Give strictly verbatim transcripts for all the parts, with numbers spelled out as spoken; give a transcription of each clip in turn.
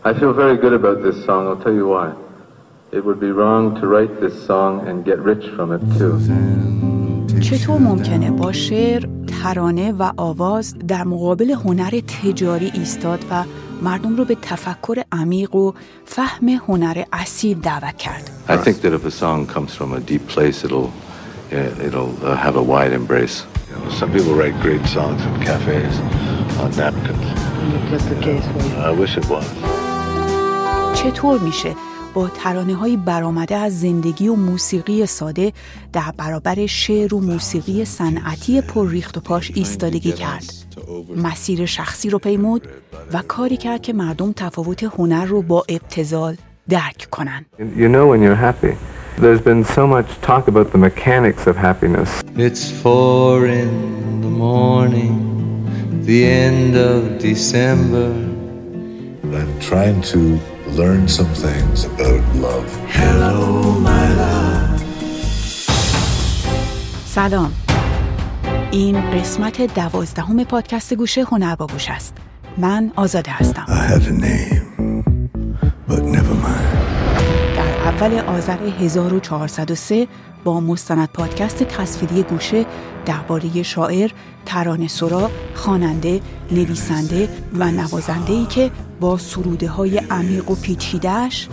I feel very good about this song. I'll tell you why. It would be wrong to write this song and get rich from it too. چطور ممکنه با شعر، ترانه و آواز در مقابل هنر تجاری ایستاد و مردم رو به تفکر عمیق و فهم هنر اصیل دعوت کرد؟ I think that if a song comes from a deep place, it'll it'll uh, have a wide embrace. You know, some people write great songs in cafes on napkins. That's the case. I wish it was. چطور میشه با ترانه‌های برآمده از زندگی و موسیقی ساده در برابر شعر و موسیقی صنعتی پر ریخت و پاش ایستادگی کرد؟ مسیر شخصی رو پیمود و کاری کرد که مردم تفاوت هنر رو با ابتذال درک کنن. You know when you're happy. There's been so much talk about the mechanics of happiness. It's four in the morning, the end of December. I'm trying to learn some things about love. Hello, my love. سلام. این قسمت دوازدهم پادکست گوشه هنر با گوش است. من آزاده هستم. I had a name, but never mind. در اول آذر هزار و چهارصد و سه با مستند پادکست تصویری گوشه درباره شاعر، ترانه سرا، خواننده، نویسنده و نوازنده‌ای که با سروده‌های عمیق و پیچیده‌اش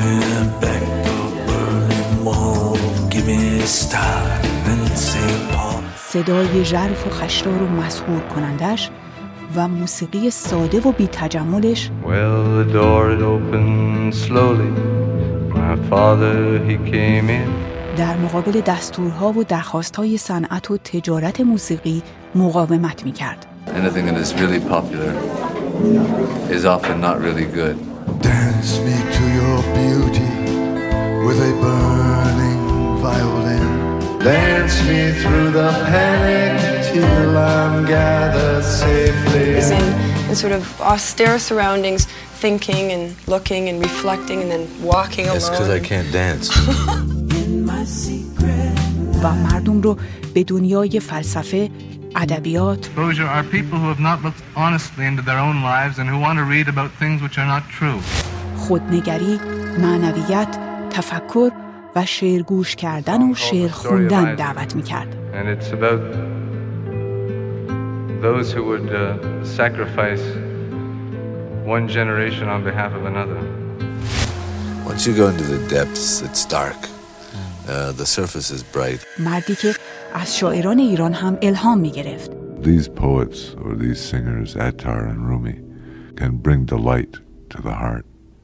صدای ژرف و خشدار و مسحور کنندش و موسیقی ساده و بی تجملش Well, the door it opened slowly. My father he came in. در مقابل دستورها و درخواست‌های صنعت و تجارت موسیقی مقاومت می‌کرد. Anything that is really popular is often not really good. Dance me to your beauty with a burning violin. Dance me through the panic till I'm gathered safely. He's in, in sort of austere surroundings, thinking and looking and reflecting and then walking alone. That's because I can't dance. و مردم رو به دنیای فلسفه، ادبیات Exposure are people who have not looked honestly into their own lives and who want to read about things which are not true. خودنگری، معنویت، تفکر و شعر گوش کردن و شعر خوندن دعوت می‌کرد. And it's about those who would uh, sacrifice one generation on behalf of another. Once you go into the depths, it's dark. Uh, the surface is bright. مردی که از شاعران ایران هم الهام می‌گرفت. These poets or these singers, Attar and Rumi, can bring delight to the heart.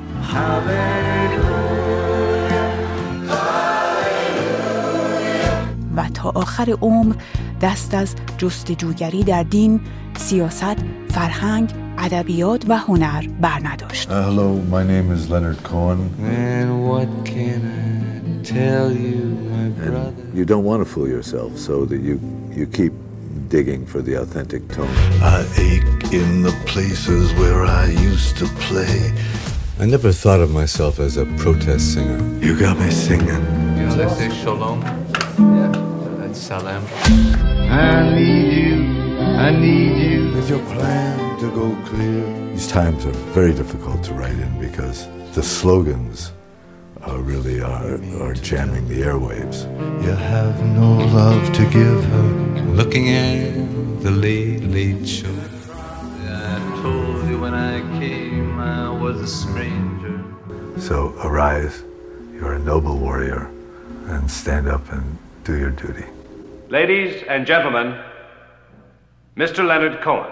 و تا آخر عمر دست از جستجوگری در دین، سیاست، فرهنگ، ادبیات و هنر برنداشت. Uh, hello, my name is Leonard Cohen. And what can I tell you, my brother? And you don't want to fool yourself, so that you you keep digging for the authentic tone. I ache in the places where I used to play. I never thought of myself as a protest singer. You got me singing. You know, they say shalom. Yeah, that's salam. I need you, I need you. Is your plan to go clear? These times are very difficult to write in because the slogans uh, really are, are jamming the airwaves. You have no love to give her. Looking at the late, late show. I told you when I came I was a stranger. So arise, you're a noble warrior, and stand up and do your duty. Ladies and gentlemen, Mister Leonard Cohen.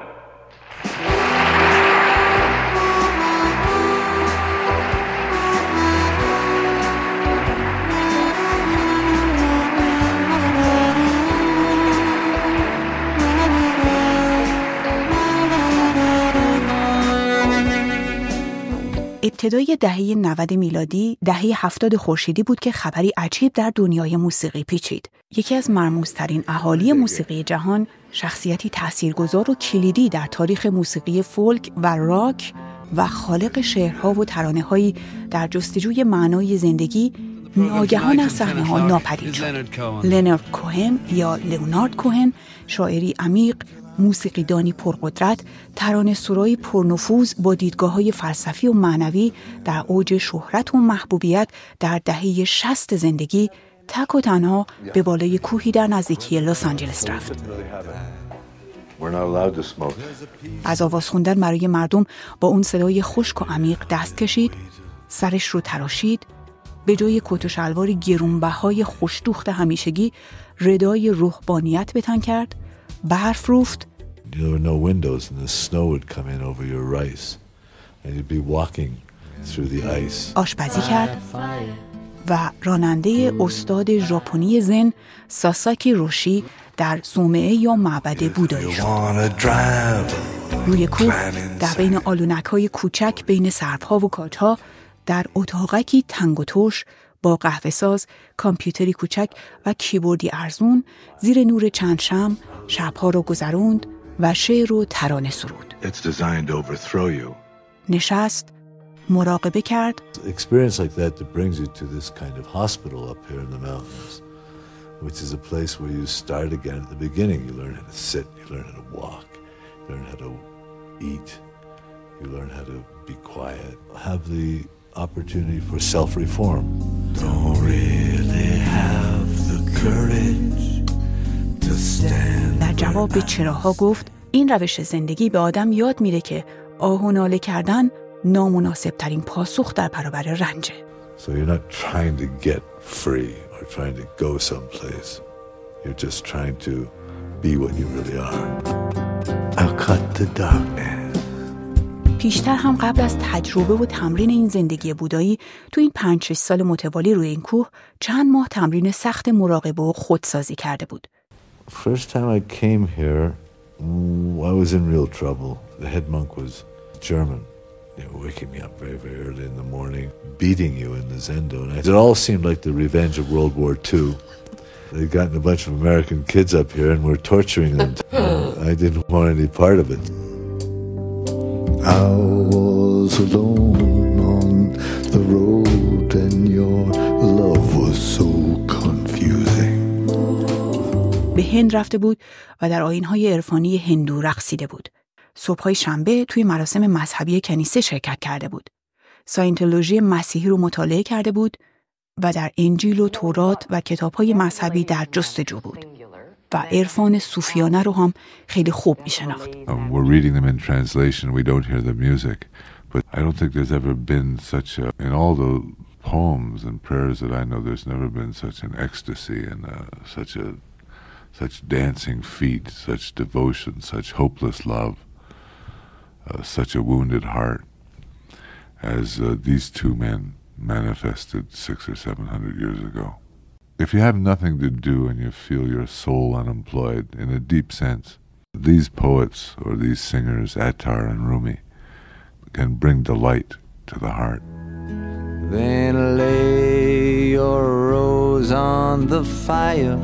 ابتدای دهه نود میلادی، دهه هفتاد خورشیدی بود که خبری عجیب در دنیای موسیقی پیچید. یکی از مرموزترین اهالی موسیقی جهان، شخصیتی تاثیرگذار و کلیدی در تاریخ موسیقی فولک و راک و خالق شعرها و ترانه‌هایی در جستجوی معنای زندگی، ناگهان از صحنه‌ها ناپدید شد. لنارد کوهن یا لئونارد کوهن، شاعری عمیق، موسیقیدانی پرقدرت، ترانه سرایی پرنفوذ با دیدگاه‌های فلسفی و معنوی در اوج شهرت و محبوبیت در دهه شصت زندگی تک و تنها به بالای کوهی در نزدیکی لس آنجلس رفت. از آواز خوندن برای مردم با اون صدای خشک و عمیق دست کشید، سرش رو تراشید، به جای کت و شلوار گرونبهای خوش‌دوخت همیشگی ردای روحانیت به تن کرد، برف روفت. There were no windows and the snow would come in over your rice and you'd be walking through the ice. آشپزی کرد و راننده استاد ژاپنی زن ساساکی روشی در صومعه یا معبد بودایی شد. روی کوه در بین آلونک‌های کوچک بین سرب‌ها و کاج‌ها در اتاقکی تنگ و ترش با قهوه‌ساز، کامپیوتری کوچک و کیبوردی ارزون زیر نور چند شمع شب‌ها رو گذروند و شعر و ترانه سرود. نشست، مراقبه کرد. Experience like that that brings you to this kind of hospital up here in the mountains, which is a place where you start again at the beginning. You learn how to sit, you learn how to walk, you learn how to eat, you learn how to be quiet, have the opportunity for self-reform. Don't really have the courage to stand. در جواب به چراها گفت این روش زندگی به آدم یاد میده که آه و ناله کردن نامناسب ترین پاسخ در برابر رنجه. So you're not trying to get free or trying to go someplace. You're just trying to be what you really are. I'll cut the darkness. پیشتر هم قبل از تجربه و تمرین این زندگی بودایی تو این پنج شش سال متوالی روی این کوه چند ماه تمرین سخت مراقبه و خودسازی کرده بود. First time I came here, I was in real trouble. The head monk was German. They were waking me up very, very early in the morning, beating you in the Zendo. And it all seemed like the revenge of World War Two. They'd gotten a bunch of American kids up here and were torturing them. I didn't want any part of it. I was alone on the road and your love was so confusing. به هند رفته بود و در آیین‌های عرفانی هندو رقصیده بود. صبح‌های شنبه توی مراسم مذهبی کنیسه شرکت کرده بود. ساینتولوژی مسیحی رو مطالعه کرده بود و در انجیل و تورات و کتاب‌های مذهبی در جستجو بود. و عرفان صوفیانه رو هم خیلی خوب می‌شناخت. We're reading them in translation. We don't hear the music. But I don't think there's ever been such a, in all the poems and prayers that I know, there's never been such an ecstasy and uh, such a such dancing feet, such devotion, such hopeless love, uh, such a wounded heart as uh, these two men manifested six or seven hundred years ago. If you have nothing to do and you feel your soul unemployed, in a deep sense, these poets or these singers, Attar and Rumi, can bring delight to the heart. Then lay your rose on the fire.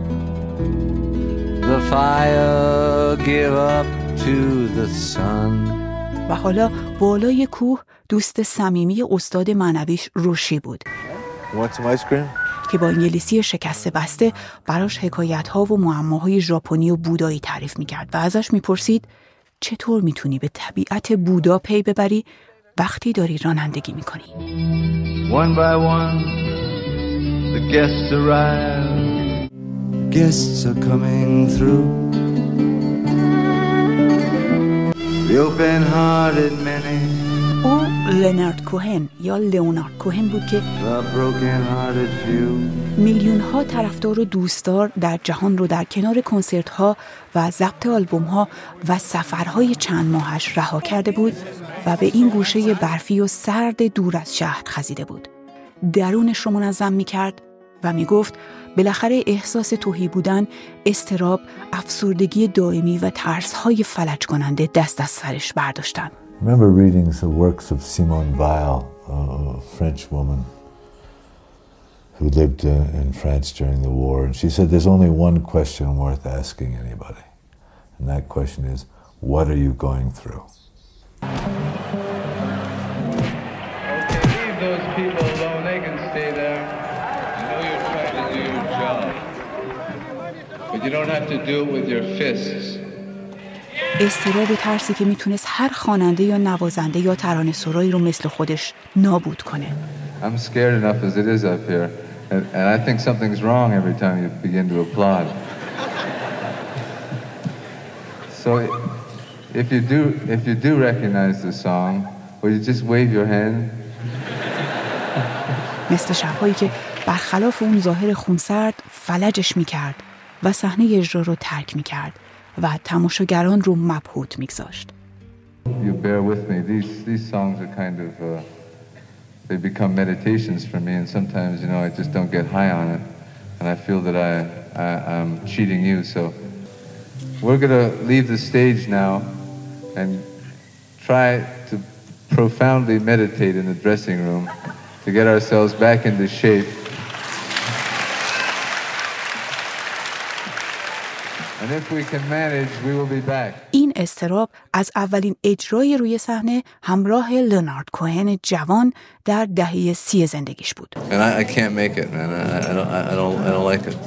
The fire give up to the sun. و حالا بالای کوه دوست صمیمی استاد معنویش روشی بود. Want some ice cream? که با انگلیسی شکسته بسته براش حکایت‌ها و معماهای ژاپنی و بودایی تعریف می‌کرد و ازش می‌پرسید چطور می‌تونی به طبیعت بودا پی ببری وقتی داری رانندگی می‌کنی. One by one the guests arrive. Guests are coming through. The open-hearted many. او لنارد کوهن یا لئونارد کوهن بود که میلیون ها طرفدار و دوستدار در جهان رو در کنار کنسرت ها و ضبط آلبوم ها و سفرهای چند ماهش رها کرده بود و به این گوشه برفی و سرد دور از شهر خزیده بود. درونش رو منظم می کرد و می گفت بالاخره احساس تهی بودن، اضطراب، افسردگی دائمی و ترس های فلج کننده دست از سرش برداشتن. I remember reading the works of Simone Weil, a French woman who lived uh, in France during the war, and she said there's only one question worth asking anybody, and that question is, what are you going through? Okay, leave those people alone, they can stay there. I know you're trying to do your job, but you don't have to do it with your fists. اضطراب و ترسی که میتونست هر خواننده یا نوازنده یا ترانه‌سرایی رو مثل خودش نابود کنه. I'm scared enough as it is up here, and, and I think something's wrong every time you begin to applaud. So if you do if you do recognize the song, will you just wave your hand? مثل شب‌هایی که برخلاف اون ظاهر خونسرد فلجش میکرد و صحنه اجرا رو ترک میکرد و تماشاگران رو مبهوت میگذاشت. You bear with me. These these songs are kind of uh, they become meditations for me, and sometimes you know I just don't get high on it, and I feel that I, I I'm cheating you. So we're gonna leave the stage now and try to profoundly meditate in the dressing room to get ourselves back into shape. And if we can manage, we will be back. این اضطراب از اولین اجرای روی صحنه همراه لئونارد کوهن جوان در دهه سی زندگیش بود. And I, I can't make it, man. I, I don't, I don't, I don't like it.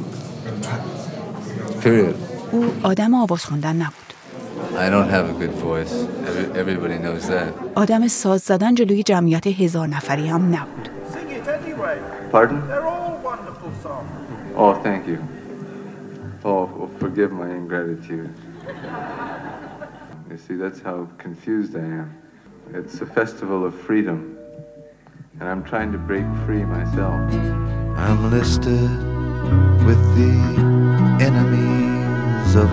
Period. او آدم آواز خوندن نبود. I don't have a good voice. Every, everybody knows that. آدم ساز زدن جلوی جمعیت هزار نفری هم نبود. Pardon? They're all wonderful songs. Oh, thank you. Oh, forgive my ingratitude. You see, that's how confused I am. It's a festival of freedom, and I'm trying to break free myself. I'm listed with the enemies of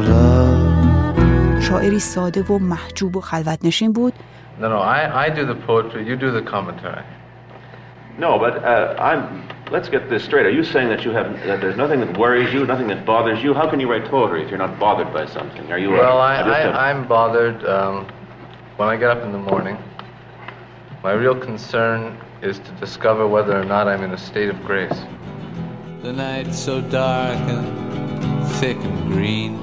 love. شاعری ساده و محجوب و خلوت‌نشین بود. No, no, I, I do the poetry, you do the commentary. No, but uh, I'm. Let's get this straight. Are you saying that you have that there's nothing that worries you, nothing that bothers you? How can you write poetry if you're not bothered by something? Are you? Well, uh, I, I, I I'm bothered um, when I get up in the morning. My real concern is to discover whether or not I'm in a state of grace. The night's so dark and thick and green.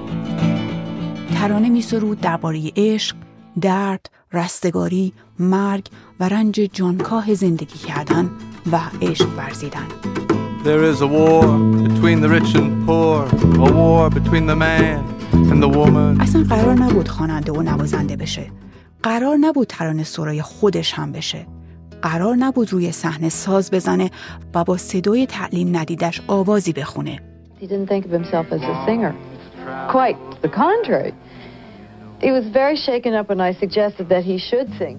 ترانه می‌سرود درباره عشق، درد، رستگاری، مرگ و رنج جانکاه زندگی کردن و عشق ورزیدن. There is a war between the rich and poor, a war between the man and the woman. اصلا قرار نبود خواننده و نوازنده بشه. قرار نبود ترانه سرای خودش هم بشه. قرار نبود روی صحنه ساز بزنه و با صدای تعلیم ندیدش آوازی بخونه. He didn't think of himself as a singer. Quite the contrary. He was very shaken up when I suggested that he should sing.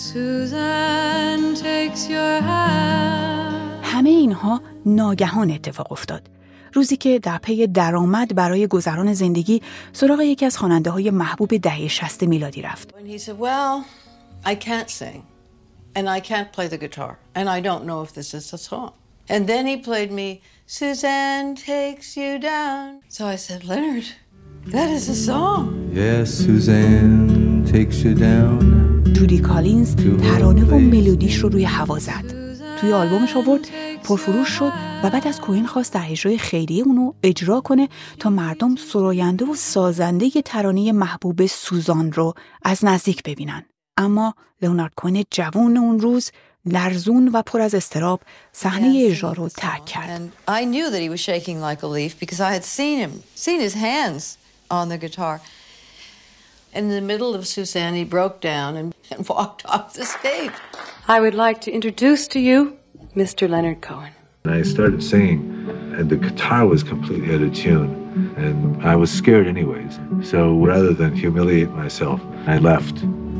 Suzanne takes your hand. همه اینها ناگهان اتفاق افتاد. روزی که در پی درآمد برای گذران زندگی سراغ یکی از خواننده‌های محبوب دهه شصت میلادی رفت. When he said, "Well, I can't sing and I can't play the guitar and I don't know if this is a song." And then he played me Suzanne takes you down. So I said, "Leonard, that is a song." Yes, Suzanne takes you down. جودی کالینز ترانه و ملودیش رو روی هوا زد. توی آلبومش آورد، پرفروش شد و بعد از کوهن خواست در اجرای خیریه اونو اجرا کنه تا مردم سراینده و سازنده ترانه محبوب سوزان رو از نزدیک ببینن. اما لئونارد کوهن جوان اون روز لرزون و پر از اضطراب صحنه اجرا رو ترک کرد. And I knew that he was shaking like a leaf because I had seen him, seen his hands on the guitar. In the middle of Suzanne, he broke down and, and walked off the stage. I would like to introduce to you Mister Leonard Cohen. I started singing, and the guitar was completely out of tune, and I was scared anyways. So rather than humiliate myself, I left.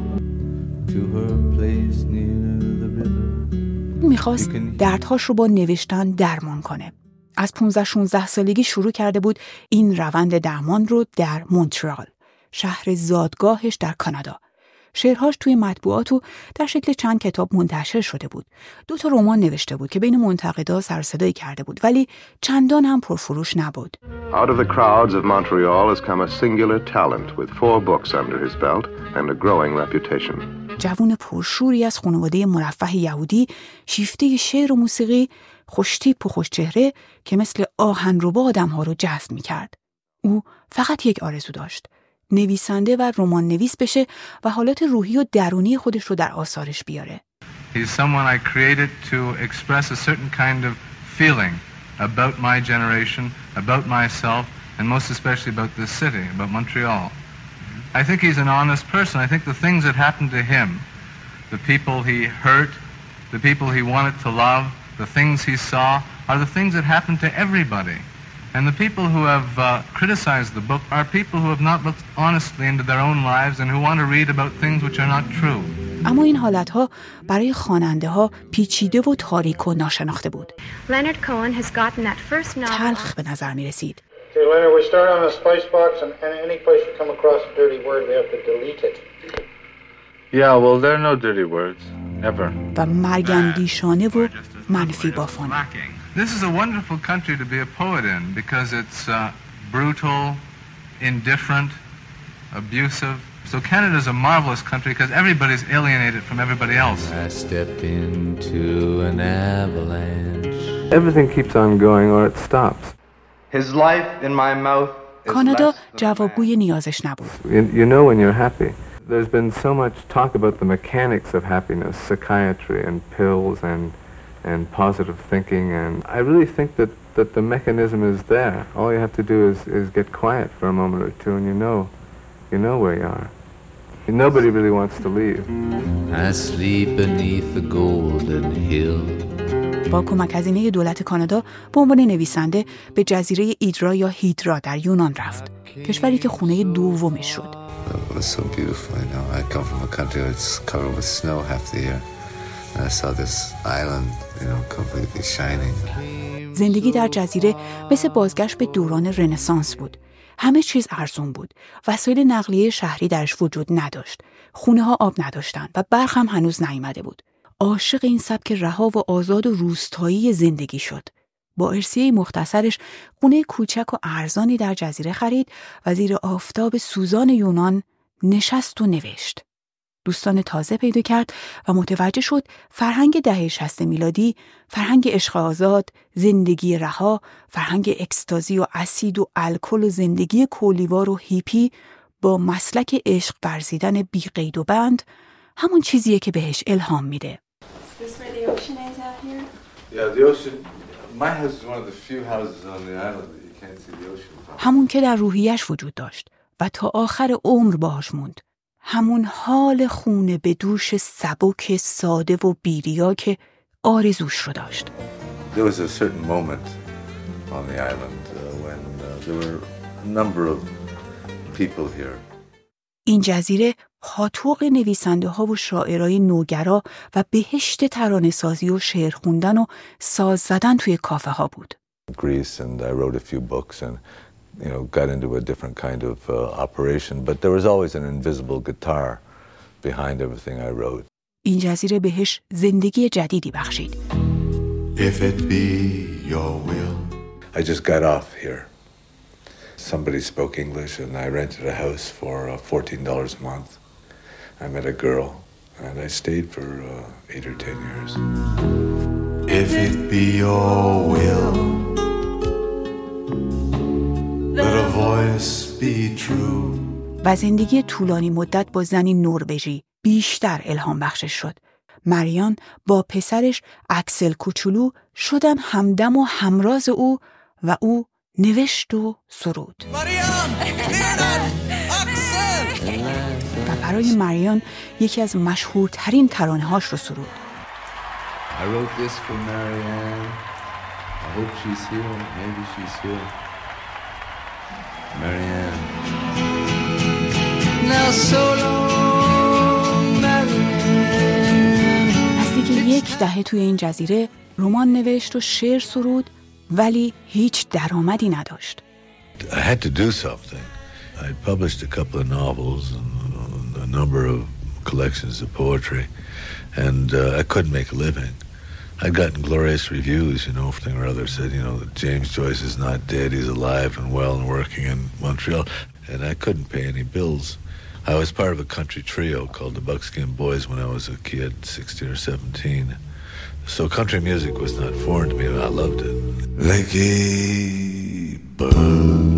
To her place near the river. میخواست دردهاش رو با نوشتن درمان کنه. از پانزده شانزده سالگی شروع کرده بود این روند درمان رو در مونترال، شهر زادگاهش در کانادا. شعرهاش توی مطبوعات و در شکل چند کتاب منتشر شده بود. دو تا رمان نوشته بود که بین منتقدا سر و صدایی کرده بود، ولی چندان هم پرفروش نبود. Out of the crowds of Montreal has come a singular talent with four books under his belt and a growing reputation. جوون پرشوری از خانواده مرفه یهودی، شیفته شعر و موسیقی، خوشتیپ و خوشچهره که مثل آهنربا آدم‌ها رو جذب می‌کرد. او فقط یک آرزو داشت: نویسنده و رمان نویس بشه و حالات روحی و درونی خودش رو در آثارش بیاره. He's someone I created to express a certain kind of feeling about my generation, about myself, and most especially about this city, about Montreal. I think he's an honest person. I think the things that happened to him, the people he hurt, the people he wanted to love, the things he saw, are the things that happen to everybody. And the people who have uh, criticized the book are people who have not looked honestly into their own lives and who want to read about things which are not true. اما این حالتها برای خواننده ها پیچیده و تاریک و ناشناخته بود. Leonard Cohen has gotten that first novel. تلخ به نظر می رسید. Okay, Leonard, we start on the spice box, and, and any place we come across a dirty word, we have to delete it. Yeah, well, there are no dirty words, ever. و مرگندیشانه و منفی بافانه. This is a wonderful country to be a poet in because it's uh, brutal, indifferent, abusive. So Canada is a marvelous country because everybody's alienated from everybody else. I stepped into an avalanche. Everything keeps on going or it stops. His life in my mouth is کانادا جوابگوی نیازش نبود. You, you know when you're happy. There's been so much talk about the mechanics of happiness, psychiatry and pills and and positive thinking, and I really think that, that the mechanism is there. All you have to do is, is get quiet for a moment or two and you know, you know where you are. Nobody really wants to leave. I sleep beneath the golden hill. با کمک هزینه دولت کانادا به عنوان نویسنده به جزیره ایدرا یا هیدرا در یونان رفت. کشوری که خونه دومش شد. It was so beautiful, you know. I come from a country that's covered with snow half the year. And I saw this island, you know, completely shining. زندگی در جزیره مثل بازگشت به دوران رنسانس بود. همه چیز ارزون بود. وسایل نقلیه شهری درش وجود نداشت. خونه ها آب نداشتند و برق هم هنوز نیامده بود. عاشق این سبک رها و آزاد و روستایی زندگی شد. با ارثیه مختصرش خونه کوچک و ارزانی در جزیره خرید و زیر آفتاب سوزان یونان نشست و نوشت. دوستان تازه پیدا کرد و متوجه شد فرهنگ دهه شصت میلادی، فرهنگ عشق آزاد، زندگی رها، فرهنگ اکستازی و اسید و الکل و زندگی کولیوار و هیپی با مسلک عشق ورزیدن بی قید و بند همون چیزیه که بهش الهام میده. همون که در روحیش وجود داشت و تا آخر عمر باهاش موند. همون حال خونه به دوش سبک ساده و بیریا که آرزوش رو داشت. There was a certain moment on the island uh, when uh, there were a number of people here. این جزیره پاتوق نویسنده ها و شاعرای نوگرا و بهشت ترانه سازی و شعر خوندن و ساز زدن توی کافه ها بود. Greece and I wrote a few books and you know got into a different kind of uh, operation but there was always an invisible guitar behind everything I wrote. این جزیره بهش زندگی جدیدی بخشید. If it be your will. I just got off here. Somebody spoke English and I rented a house for uh, fourteen dollars a month. I met a girl and I stayed for uh, eight or ten years. If it be your will, let a voice be true. و زندگی طولانی مدت با زنی نروژی بیشتر الهام بخشش شد. مریان با پسرش اکسل کوچولو شدن همدم و همراز او و او نوشت و سرود. و برای مریان یکی از مشهورترین ترانه‌هاش رو سرود. I wrote this for Marianne. I hope she's here. Maybe she's here. Marianne. Now so long, Marianne. نزدیک یک دهه توی این جزیره رمان نوشت و شعر سرود ولی هیچ درآمدی نداشت. I had to do something. I published a couple of novels and a number of collections of poetry, and uh, I couldn't make a living. I'd gotten glorious reviews, you know, everything or other said, you know, that James Joyce is not dead, he's alive and well and working in Montreal, and I couldn't pay any bills. I was part of a country trio called the Buckskin Boys when I was a kid, sixteen or seventeen. So country music was not foreign to me, and I loved it. Like a bird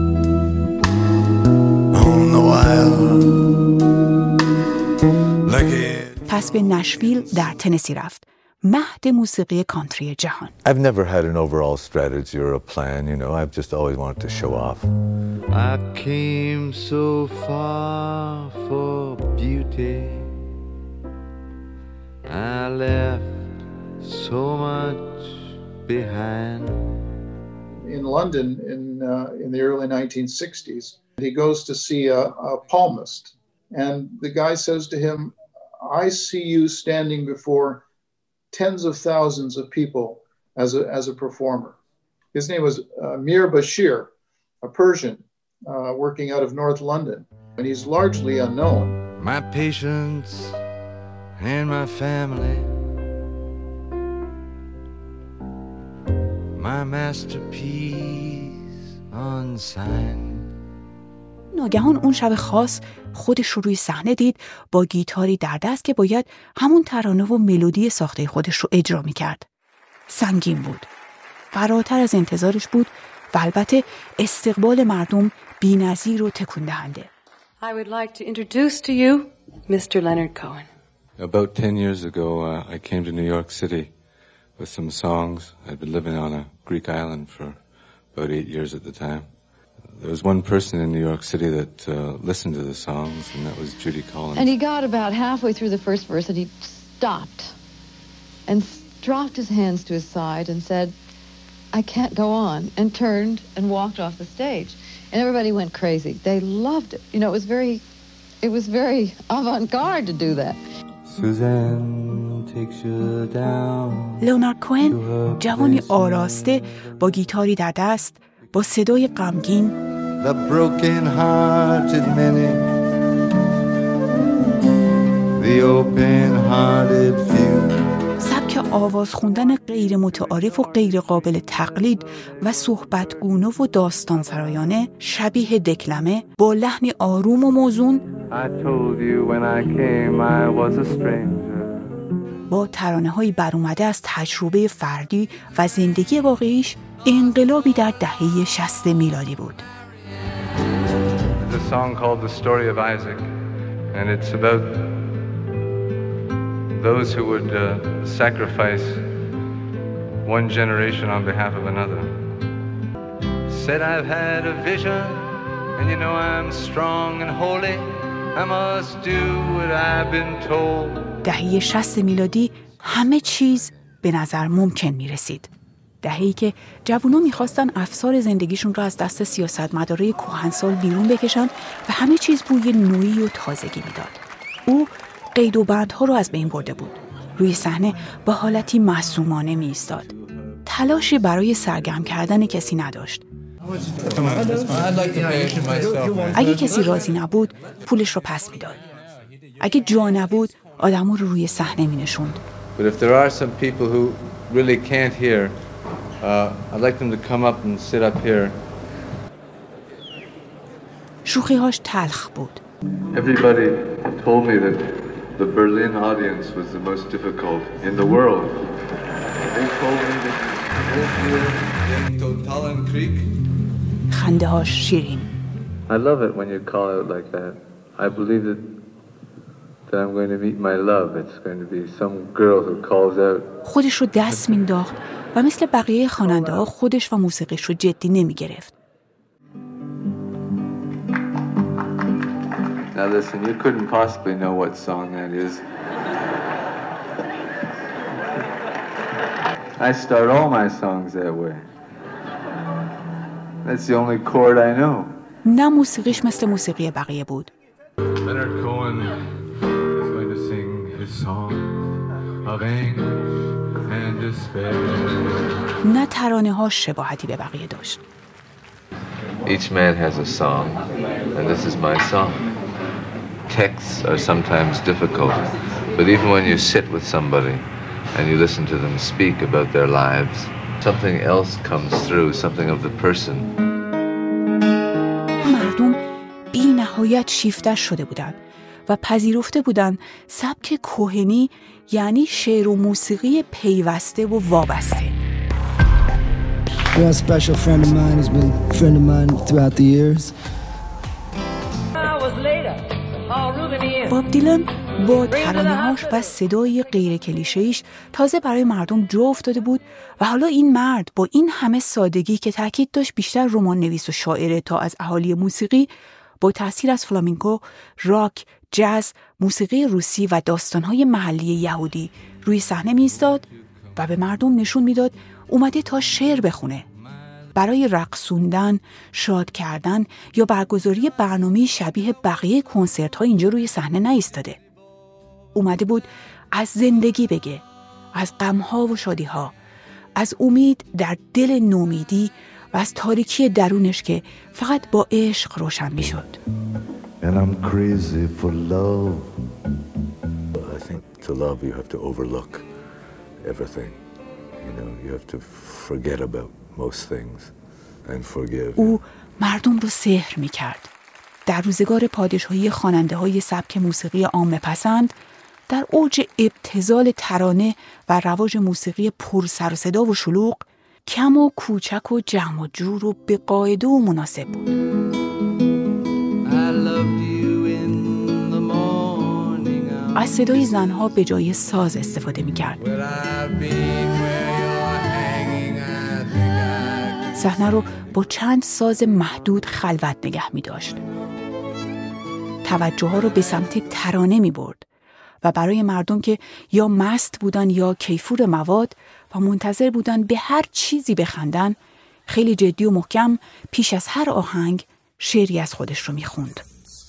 on the wild. Like a... پس به نشویل در تنسی رفت مهد موسیقی کانتری جهان. I've never had an overall strategy or a plan, you know. I've just always wanted to show off. I came so far for beauty. I left so much behind. In London in uh, in the early nineteen sixties, he goes to see a, a palmist, and the guy says to him, "I see you standing before tens of thousands of people as a as a performer." His name was uh, Mir Bashir, a Persian uh, working out of North London, and he's largely unknown. My patience and my family, my masterpiece unsigned. ناگهان اون شب خاص خودش رو روی صحنه دید با گیتاری در دست که باید همون ترانه و ملودی ساخته خودش رو اجرا می‌کرد. سنگین بود. فراتر از انتظارش بود و البته استقبال مردم بی‌نظیر و تکون دهنده. I would like to introduce to you Mister Leonard Cohen. About ten years ago, uh, I came to New York City with some songs. I'd been living on a Greek island for about eight years at the time. There was one person in New York City that uh, listened to the songs, and that was Judy Collins. And he got about halfway through the first verse and he stopped and dropped his hands to his side and said, "I can't go on," and turned and walked off the stage. And everybody went crazy. They loved it. You know, it was very, it was very avant-garde to do that. Suzanne takes you down. لئونارد کوهن جوانی آراسته با گیتاری در دست با صدای غمگین The broken hearted many, the open hearted few. سبک آواز خوندن غیر متعارف و غیر قابل تقلید و صحبتگونه و داستان سرایانه شبیه دکلمه با لحنی آروم و موزون I told you when I came I was a stranger. با ترانه‌های برآمده از تجربه فردی و زندگی واقعیش انقلابی در دهه شصت میلادی بود. It's a song called The Story of Isaac, and it's about those who would uh, sacrifice one generation on behalf of another. Said I've had a vision, and you know I'm strong and holy. I must do what I've been told. دهه شصت میلادی همه چیز به نظر ممکن می رسید. دهه‌ای که جوونا می‌خواستن افسار زندگیشون رو از دست سیاستمدارای کهنسال بیرون بکشن و همه چیز بوی نوئی و تازگی میداد. او قید و بندها رو از بین برده بود. روی صحنه با حالتی معصومانه می‌ایستاد. تلاشی برای سرگرم کردن کسی نداشت. اگه کسی راضی نبود، پولش رو پس میداد. اگه جا نبود، آدم‌ها رو روی صحنه می‌نشوند. But if there are some people who really can't hear, uh, I'd like them to come up and sit up here. شوخی‌هاش تلخ بود. Everybody told me that the Berlin audience was the most difficult in the world. They told me that in Totalen Krieg. خنده‌هاش شیرین. I love it when you call out like that. I believe that that I'm going to meet my love. It's going to be some girl who calls out. خودش رو دست مینداخت و مثل بقیه خواننده‌ها خودش و موسیقیش رو جدی نمی‌گرفت. Now listen, you couldn't possibly know what song that is. I start all my songs that way. That's the only chord I know. نه موسیقیش مثل موسیقی بقیه بود. Leonard Cohen is going to sing his song of anguish and despair. نه ترانه‌هاش شباهتی به بقیه داشت. Each man has a song, and this is my song. Texts are sometimes difficult, but even when you sit with somebody and you listen to them speak about their lives, something else comes through, something of the person. مردم بی نهایت شیفته شده بودند و پذیرفته بودند سبک کوهنی یعنی شعر و موسیقی پیوسته و وابسته. One special friend of mine has been a friend of mine throughout the years. باب دیلن با ترانه‌هاش و صدای غیر کلیشه‌ایش تازه برای مردم جا افتاده بود و حالا این مرد با این همه سادگی که تاکید داشت بیشتر رمان نویس و شاعره تا از اهالی موسیقی، با تأثیر از فلامینکو، راک، جاز، موسیقی روسی و داستان‌های محلی یهودی روی صحنه می‌ایستاد و به مردم نشون میداد اومده تا شعر بخونه. برای رقصوندن، شاد کردن یا برگزاری برنامه شبیه بقیه کنسرت‌ها اینجا روی صحنه نایستاده. اومده بود از زندگی بگه، از غم‌ها و شادی‌ها، از امید در دل نومیدی و از تاریکی درونش که فقط با عشق روشن می‌شد. And I'm crazy for love. I think to love you have to overlook everything. You know, you have to forget about most things and forgive. او مردم رو سحر می‌کرد. در روزگار پادشاهی خواننده‌های سبک موسیقی عامه پسند، در اوج ابتذال ترانه و رواج موسیقی پر سر و صدا و شلوغ، کم و کوچک و جمع و جور و به قاعده و مناسب بود. از صدای زنها به جای ساز استفاده می‌کرد. صحنه رو با چند ساز محدود خلوت نگه می‌داشت. توجه ها رو به سمت ترانه می‌برد و برای مردم که یا مست بودن یا کیفور مواد و منتظر بودن به هر چیزی بخندن، خیلی جدی و محکم پیش از هر آهنگ شعری از خودش رو می‌خوند.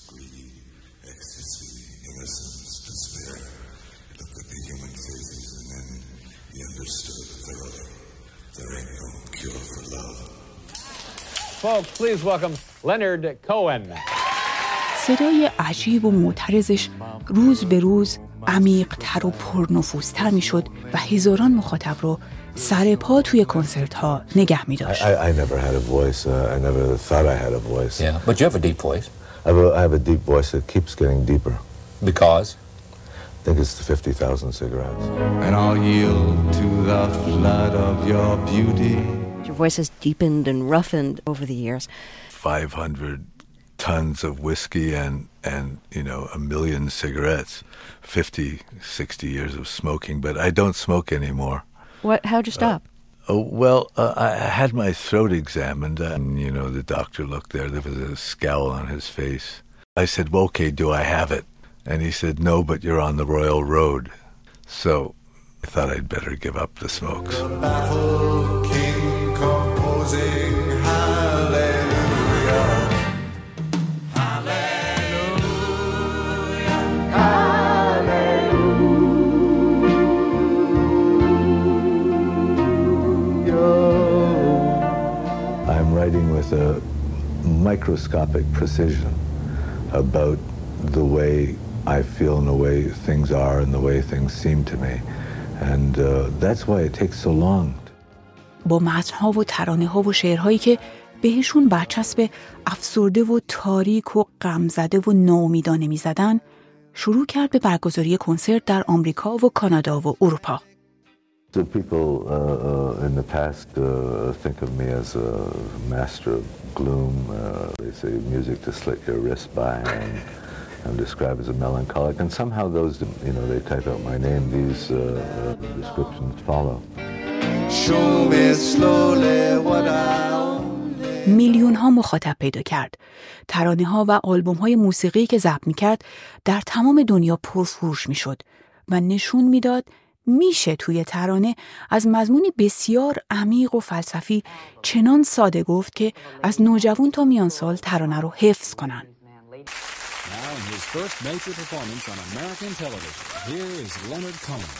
Folks, please welcome Leonard Cohen. صدای عجیب و معترضش روز به روز عمیق‌تر و پرنفوذتر می‌شد و هزاران مخاطب رو سر پا توی کنسرت‌ها نگه می‌داشت. I, I never had a voice. Uh, I never thought I had a voice. Yeah, but you have a deep voice. I have a, I have a deep voice that keeps getting deeper. Because? I think it's the fifty thousand cigarettes. And I'll yield to the flood of your beauty. Your voice has deepened and roughened over the years. five hundred tons of whiskey and, and, you know, a million cigarettes. fifty, sixty years of smoking, but I don't smoke anymore. What? How'd you stop? Uh, oh, well, uh, I had my throat examined, and, you know, the doctor looked there. There was a scowl on his face. I said, well, okay, do I have it? And he said, no, but you're on the Royal Road. So I thought I'd better give up the smokes. The baffled king composing hallelujah. Hallelujah. Hallelujah. I'm writing with a microscopic precision about the way I feel and the way things are and the way things seem to me. And uh, that's why it takes so long. با متن‌ها و ترانه‌ها و شعرهایی که بهشون برچسب افسرده و تاریک و غمزده و ناامیدانه می‌زدن، شروع کرد به برگزاری کنسرت در آمریکا و کانادا و اروپا. So people uh, uh, in the past uh, think of me as a master of gloom. Uh, they say music to slit your wrist by, and I'm described as a melancholic. And somehow those, you know, they type out my name. These uh, uh, descriptions follow. Show me slowly what I میلیون ها مخاطب پیدا کرد. ترانه ها و آلبوم های موسیقی که ضبط می‌کرد در تمام دنیا پرفروش می‌شد و نشون میداد میشه توی ترانه از مضمونی بسیار عمیق و فلسفی چنان ساده گفت که از نوجوان تا میان سال ترانه رو حفظ کنن. Now in his first major performance on American television, here is Leonard Cohen.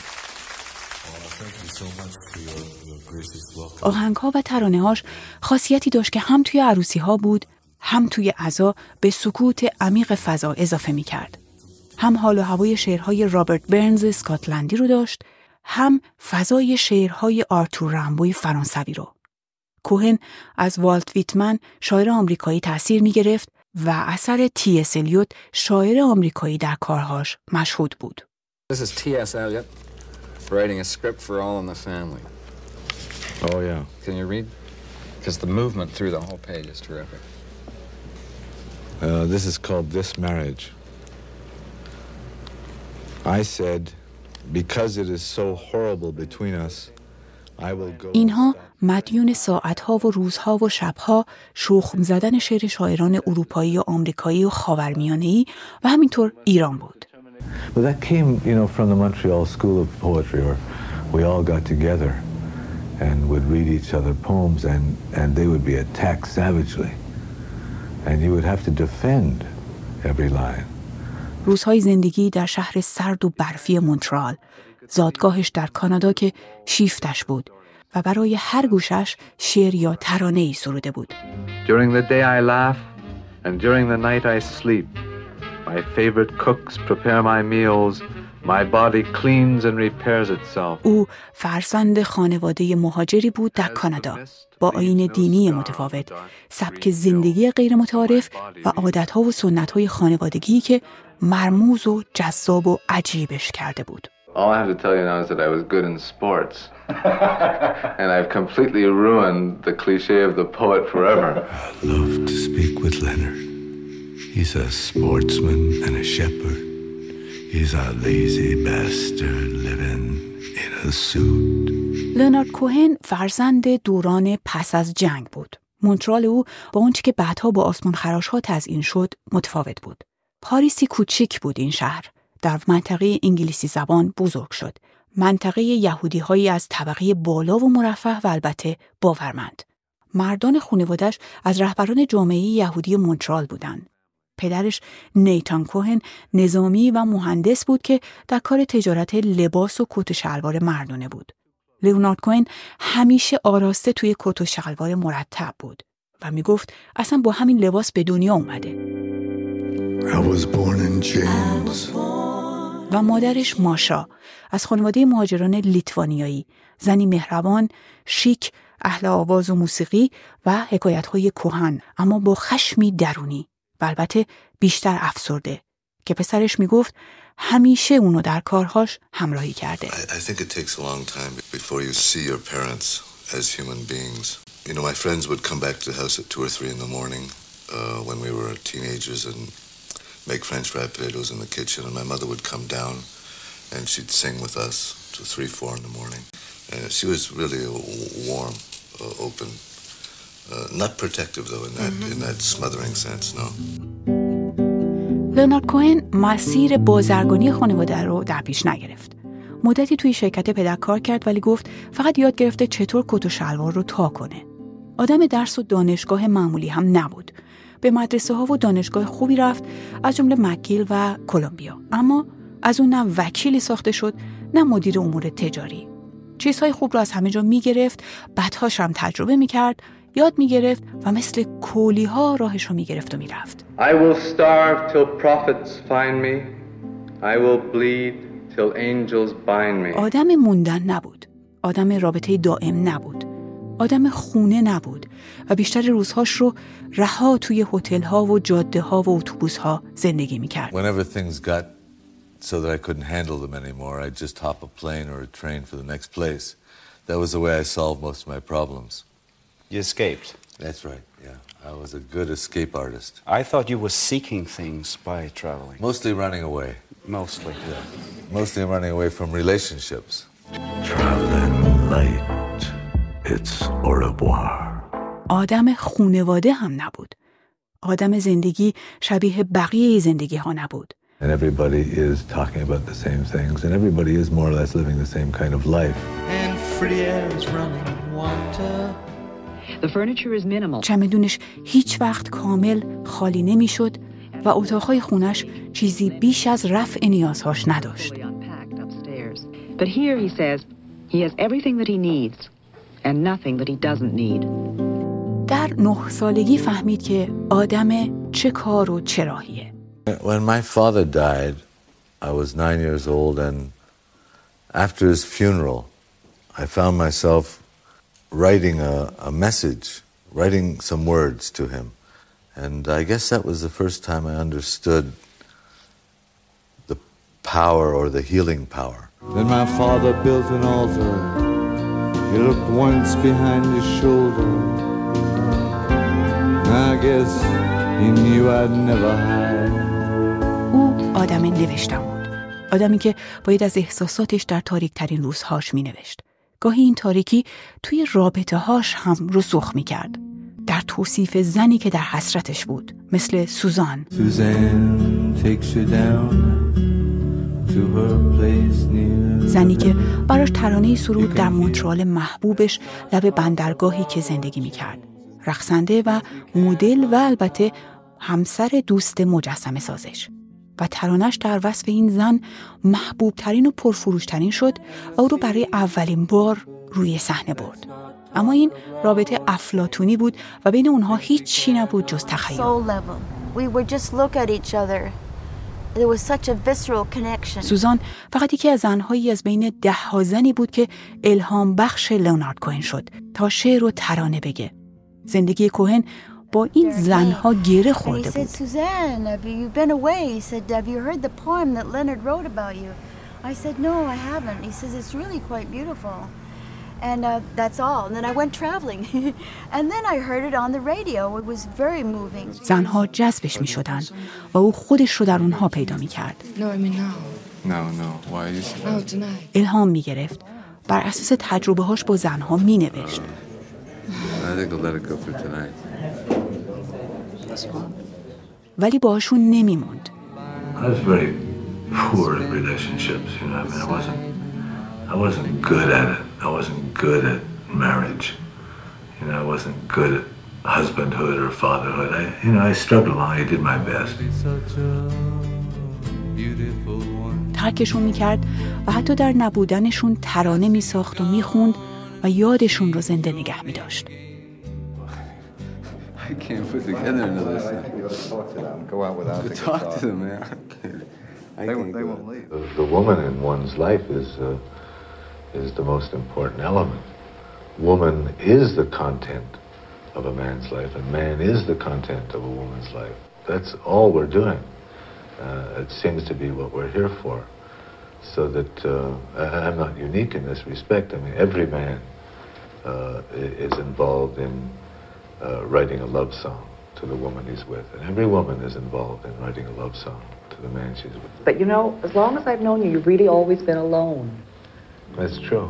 آهنگ‌ها و ترانه‌هاش خاصیتی داشت که هم توی عروسی‌ها بود، هم توی عزا به سکوت عمیق فضا اضافه می‌کرد. هم حال و هوای شعرهای رابرت برنز اسکاتلندی رو داشت، هم فضای شعرهای آرتور رامبوی فرانسوی رو. کوهن از والت ویتمن شاعر آمریکایی تأثیر می‌گرفت و اثر تی اس الیوت شاعر آمریکایی در کارهاش مشهود بود. This is T S Eliot writing a script for All in the Family. Oh yeah. Can you read? Because the movement through the whole page is terrific. Uh, this is called This Marriage. I said, because it is so horrible between us, I will go. اینها مدیون ساعتها و روزها و شبها شخم زدن شعر شاعران اروپایی و آمریکایی و خاورمیانه‌ای و همینطور ایران بود. But that came, you know, from the Montreal School of Poetry, where we all got together and would read each other poems, and, and they would be attacked savagely. And you would have to defend every line. روزهای زندگی در شهر سرد و برفی مونترال، زادگاهش در کانادا که شیفتش بود و برای هر گوشش شعر یا ترانه‌ای سروده بود. During the day I laugh and during the night I sleep. My favorite cooks prepare my meals. My body cleans and repairs itself. او فرزند خانواده مهاجری بود در کانادا با آیین دینی متفاوت، سبک زندگی غیر متعارف و عادت‌ها و سنت‌های خانوادگی که مرموز و جذاب و عجیبش کرده بود. All I have to tell you now is that I was good in sports. And I've completely ruined the cliché of the poet forever. I'd love to speak with Leonard. He's a sportsman and a shepherd. He's a lazy bastard living in a suit. لئونارد کوهن فرزند دوران پس از جنگ بود. مونترال او با اونچه که بعدها با آسمان خراش‌ها تزیین شد متفاوت بود. پاریسی کوچیک بود این شهر. در منطقه انگلیسی زبان بزرگ شد. منطقه یهودی‌هایی از طبقه بالا و مرفه و البته باورمند. مردان خانواده‌اش از رهبران جامعه یهودی مونترال بودند. پدرش نیتان کوهن نظامی و مهندس بود که در کار تجارت لباس و کت و شلوار مردانه بود. لئونارد کوهن همیشه آراسته توی کت و شلوار مرتب بود و میگفت اصلا با همین لباس به دنیا اومده. I was born in chains. و مادرش ماشا از خانواده مهاجران لیتوانیایی، زنی مهربان، شیک، اهل آواز و موسیقی و حکایت‌های کهن، اما با خشمی درونی و البته بیشتر افسرده که پسرش میگفت همیشه اونو در کارهاش همراهی کرده. I, I think it takes a long time before you see your parents as human beings. You know, my friends would come back to the house at two or three in the morning uh, when we were teenagers and make French fried potatoes in the kitchen, and my mother would come down and she'd sing with us till three, four in the morning. And she was really warm, uh, open. Uh, not protective though in that mm-hmm. in that smothering sense, no. لئونارد کوهن مسیر بازرگانی خانواده رو در پیش نگرفت. مدتی توی شرکت پدر کار کرد ولی گفت فقط یاد گرفته چطور کت و شلوار رو تا کنه. آدم درس و دانشگاه معمولی هم نبود. به مدرسه ها و دانشگاه خوبی رفت، از جمله مکگیل و کلمبیا، اما از اون نه وکیلی ساخته شد نه مدیر امور تجاری. چیزهای خوب رو از همه جا میگرفت، بدهاش هم تجربه میکرد، یاد میگرفت و مثل کولی ها راهش رو میگرفت و میرفت. I will starve till prophets find me. I will bleed till angels bind me. آدم موندن نبود، آدم رابطه دائم نبود، آدم خونه نبود و بیشتر روزهاش رو رها توی هتل ها و جاده ها و اتوبوس ها زندگی میکرد. Whenever things got so that I couldn't handle them anymore, I'd just hop a plane or a train for the next place. That was the way I solved most of my problems. You escaped? That's right, yeah. I was a good escape artist. I thought you were seeking things by traveling. Mostly running away. Mostly. Yeah. Mostly running away from relationships. Traveling light, it's au revoir. آدم خونواده هم نبود. آدم زندگی شبیه بقیه زندگی ها نبود. And everybody is talking about the same things, and everybody is more or less living the same kind of life. And free as running water. The furniture is minimal. چمدونش هیچ وقت کامل خالی نمیشد و اتاقهای خونش چیزی بیش از رفع نیازهاش نداشت. But here he says he has everything that he needs and nothing that he doesn't need. در نه سالگی فهمید که آدم چه کار و چه راهیه. When my father died, I was nine years old, and after his funeral, I found myself writing a, a message, writing some words to him. And I guess that was the first time I understood the power or the healing power. Then my father built an altar. He looked once behind his shoulder. I guess he knew I'd never hide. او آدم نوشتم بود. آدمی که باید از احساساتش در تاریک ترین روزهاش می نوشت. گاهی این تاریکی توی رابطه هاش هم رسوخ می کرد. در توصیف زنی که در حسرتش بود، مثل سوزان. زنی که براش ترانه سرود در مونترال محبوبش لب بندرگاهی که زندگی می کرد. رقصنده و مدل و البته همسر دوست مجسمه سازش. و ترانش در وصف این زن محبوب ترین و پرفروش ترین شد و او رو برای اولین بار روی صحنه برد. اما این رابطه افلاطونی بود و بین اونها هیچ چی نبود جز تخیل. سوزان فقط یکی از زنهایی از بین ده ها زنی بود که الهام بخش لئونارد کوهن شد تا شعر و ترانه بگه. زندگی کوهن با این زنها گره خورده بود. And uh, that's all. And then I went traveling. And then I heard it on the radio. It was very moving. زنها جذبش می شدن و او خودش رو در اونها پیدا می کرد. No, I mean no. No, no. Why is it? Oh, tonight. الهام می گرفت. بر اساس تجربه هاش با زنها می نوشت. I think I'll let it go for tonight. ولی باهاشون نمی موند. I was very poor in relationships, you know. I mean, I wasn't I wasn't good at it. I wasn't good at marriage. You know, I wasn't good at husbandhood or fatherhood. I, you know, I struggled along. I did my best. ترکشون میکرد و حتی در نبودنشون ترانه میساخت و میخوند و یادشون رو زنده نگه میداشت. I can't put together another sentence. Go out without the talk to them, man. I can't go. The, the woman in one's life is uh, is the most important element. Woman is the content of a man's life, and man is the content of a woman's life. That's all we're doing. Uh, it seems to be what we're here for. So that uh, I'm not unique in this respect. I mean, every man uh, is involved in uh, writing a love song to the woman he's with, and every woman is involved in writing a love song to the man she's with. But you know, as long as I've known you, you've really always been alone. That's true.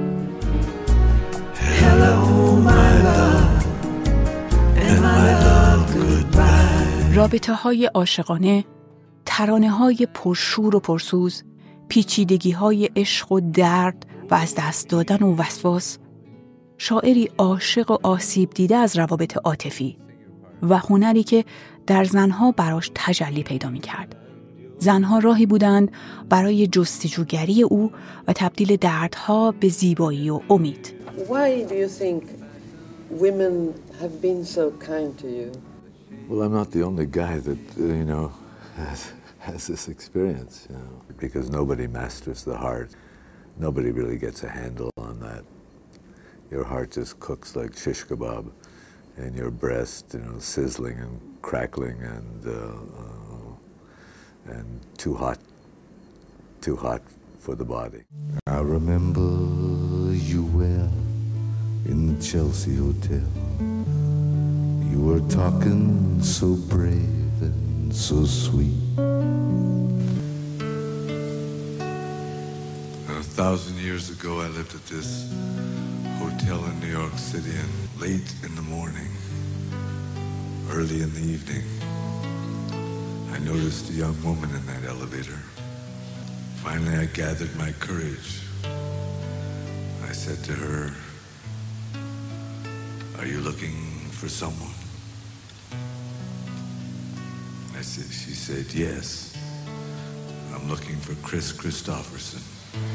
Hello, my love, and my love goodbye. رابطه های عاشقانه، ترانه های پرشور و پرسوز، پیچیدگی های عشق و درد و از دست دادن و وسواس، شاعری عاشق و آسیب دیده از روابط عاطفی و هنری که در زنها براش تجلی پیدا می کرد. زنها راهی بودند برای جستجوگری او و tبدیل دردها به زیبایی و امید. Why do you think women have been so kind to you? Well, I'm not the only guy that, uh, you know, has, has this experience, you know, because nobody masters the heart. Nobody really gets a handle on that. Your heart just cooks like shish kebab, and your breast, you know, sizzling and crackling and uh, uh, and too hot, too hot for the body. I remember you well in the Chelsea Hotel. You were talking so brave and so sweet. A thousand years ago, I lived at this hotel in New York City, and late in the morning, early in the evening, I noticed a young woman in that elevator. Finally, I gathered my courage. I said to her, "Are you looking for someone?" I said, she said, "Yes, I'm looking for Chris Christopherson."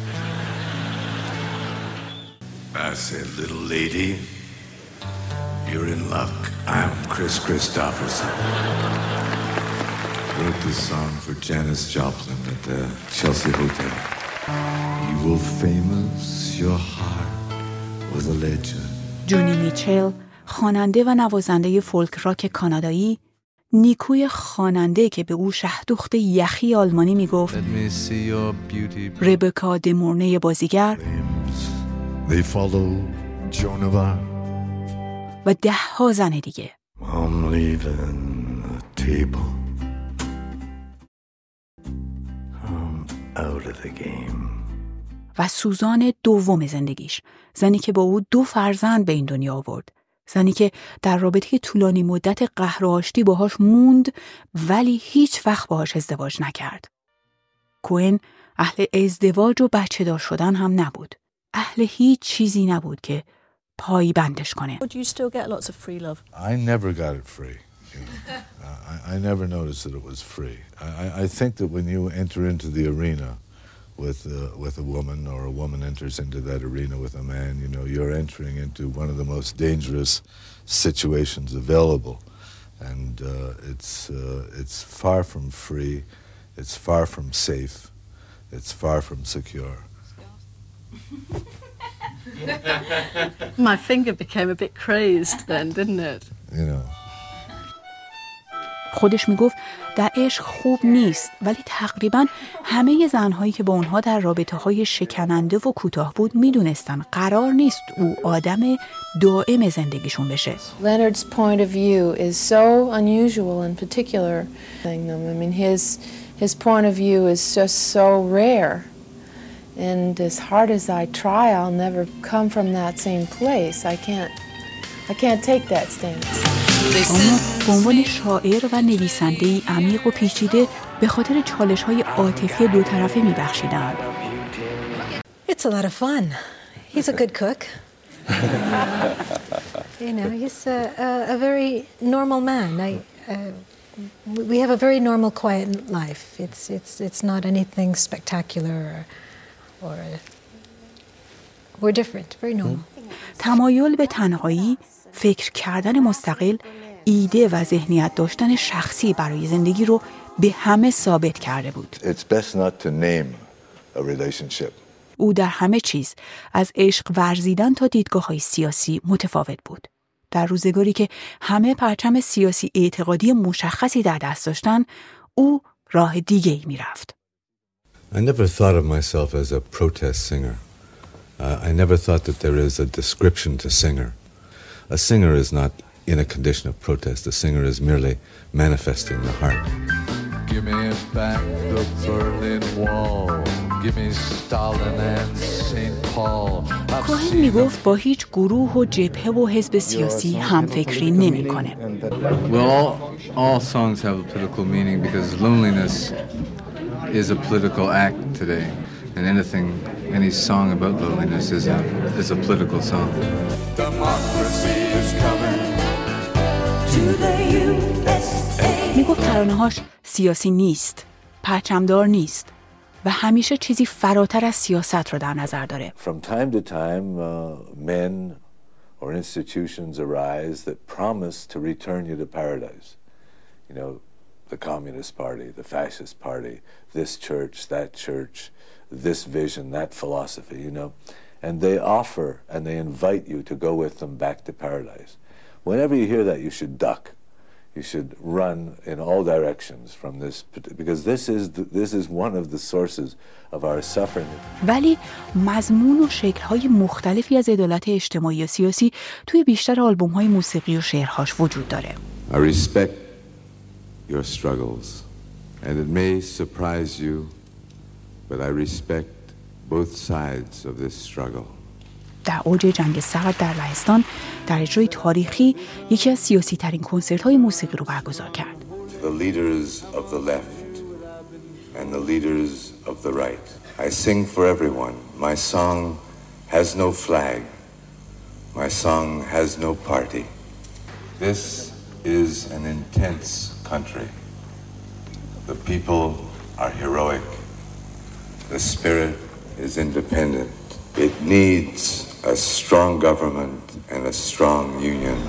I said, "Little lady, you're in luck. I'm Chris Christopherson." Wrote this song for Janis Joplin at the Chelsea Hotel. You were famous, your heart was a legend. جونی میچل، خواننده و نوازنده فولک راک کانادایی، نیکوی خواننده که به او شهدخت یخی آلمانی میگفت، ربکا دمورنه بازیگر They follow Joan of Arc. و ده ها زن دیگه. I'm leaving the table. Um, out of the game. و سوزان دوم زندگیش، زنی که با او دو فرزند به این دنیا آورد، زنی که در رابطه طولانی مدت قهر و آشتی باهاش موند ولی هیچ وقت باهاش ازدواج نکرد. کوئن اهل ازدواج و بچه دار شدن هم نبود. اهل هیچ چیزی نبود که پای بندش کنه. Would you still get lots of free love? I never got it free. You know. uh, I, I never noticed that it was free. I, I think that when you enter into the arena with uh, with a woman, or a woman enters into that arena with a man, you know, you're entering into one of the most dangerous situations available, and uh, it's uh, it's far from free, it's far from safe, it's far from secure. My finger became a bit crazed then, didn't it? You know. خودش میگفت در عشق خوب نیست، ولی تقریباً همه زنهایی که با اونها در رابطه های شکننده و کوتاه بود میدونستن قرار نیست او آدم دائم زندگیشون بشه. Leonard's point of view is so unusual and particular. I mean, his his point of view is just so rare. And as hard as I try, I'll never come from that same place. I can't I can't take that stance. اما به عنوان شاعر و نویسنده‌ای عمیق و پیچیده به خاطر چالش‌های عاطفی دو طرفه می‌بخشیدند. It's a lot of fun. He's a good cook. You know, he's a, a, a very normal man. I, uh, we have a very normal, quiet life. It's it's it's not anything spectacular or, or we're different. Very normal. تمایل به تنهایی، فکر کردن مستقل، ایده و ذهنیت داشتن شخصی برای زندگی رو به همه ثابت کرده بود. It's best not to name a relationship. او در همه چیز، از عشق ورزیدن تا دیدگاه‌های سیاسی متفاوت بود. در روزگاری که همه پرچم سیاسی اعتقادی مشخصی در دست داشتن، او راه دیگه‌ای می‌رفت. I never thought of myself as a protest singer. Uh, I never thought that there is a description to singer. A singer is not in a condition of protest. A singer is merely manifesting the heart. Give me back the Berlin Wall. Give me Stalin and Saint Paul. کوهن میگفت با هیچ گروه و جبهه و حزب سیاسی همفکری نمی‌کنه. Well, all, all songs have a political meaning because loneliness is a political act today. And anything, any song about loneliness is a, is a political song. Democracy is coming to the U S A. میگفت ترانه‌هاش سیاسی نیست، پرچمدار نیست و همیشه چیزی فراتر از سیاست رو در نظر داره. From time to time, uh, men or institutions arise that promise to return you to paradise. You know, the Communist Party, the Fascist Party, this church, that church, this vision, that philosophy, you know, and they offer and they invite you to go with them back to paradise. Whenever you hear that, you should duck. You should run in all directions from this, because this is the, this is one of the sources of our suffering. ولی مضمون و شکل‌های مختلفی از عدالت اجتماعی و سیاسی توی بیشتر آلبوم‌های موسیقی و شعرهاش وجود داره. I respect your struggles, and it may surprise you, but I respect both sides of this struggle. در اوج جنگ سرد در لهستان در اجرای تاریخی یکی از سیاسی ترین کنسرت های موسیقی رو برگزار کرد. The leaders of the left and the leaders of the right. I sing for everyone. My song has no flag. My song has no party. This is an intense country. The people are heroic. The spirit is independent. It needs a strong government and a strong union.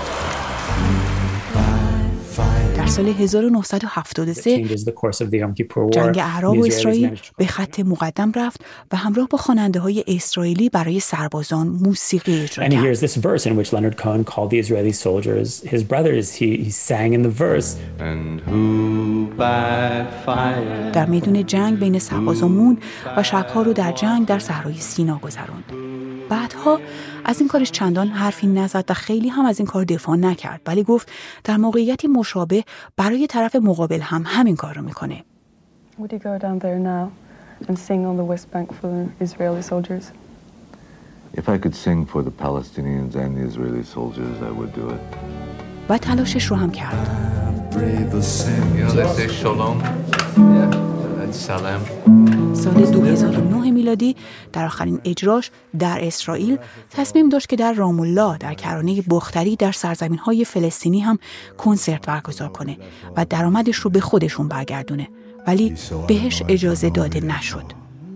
در سال هزار و نهصد و هفتاد و سه جنگ اعراب و اسرائیل به خط مقدم رفت و همراه با خواننده های اسرائیلی برای سربازان موسیقی اجرا کرد. And he hears this verse in which Leonard Cohen called the Israeli soldiers his brothers. He, he sang in the verse. And who by fire. در میدون جنگ بین سربازان موند و شبها رو در جنگ در صحرای سینا گذراند. بعدها از این کارش چندان حرفی نزد و خیلی هم از این کار دفاع نکرد، ولی گفت در موقعیتی مشابه برای طرف مقابل هم همین کار رو میکنه. Would you go down there now and sing on the West Bank for the Israeli soldiers. If I could sing for the Palestinians and the Israeli soldiers, I would do it. و تلاشش رو هم کرد. You know, they say shalom. Yeah, that's salam. سال دو هزار و نه میلادی در آخرین اجراش در اسرائیل تصمیم داشت که در رام الله در کرانه بختری در سرزمین‌های فلسطینی هم کنسرت برگزار کنه و درآمدش رو به خودشون برگردونه، ولی بهش اجازه داده نشد.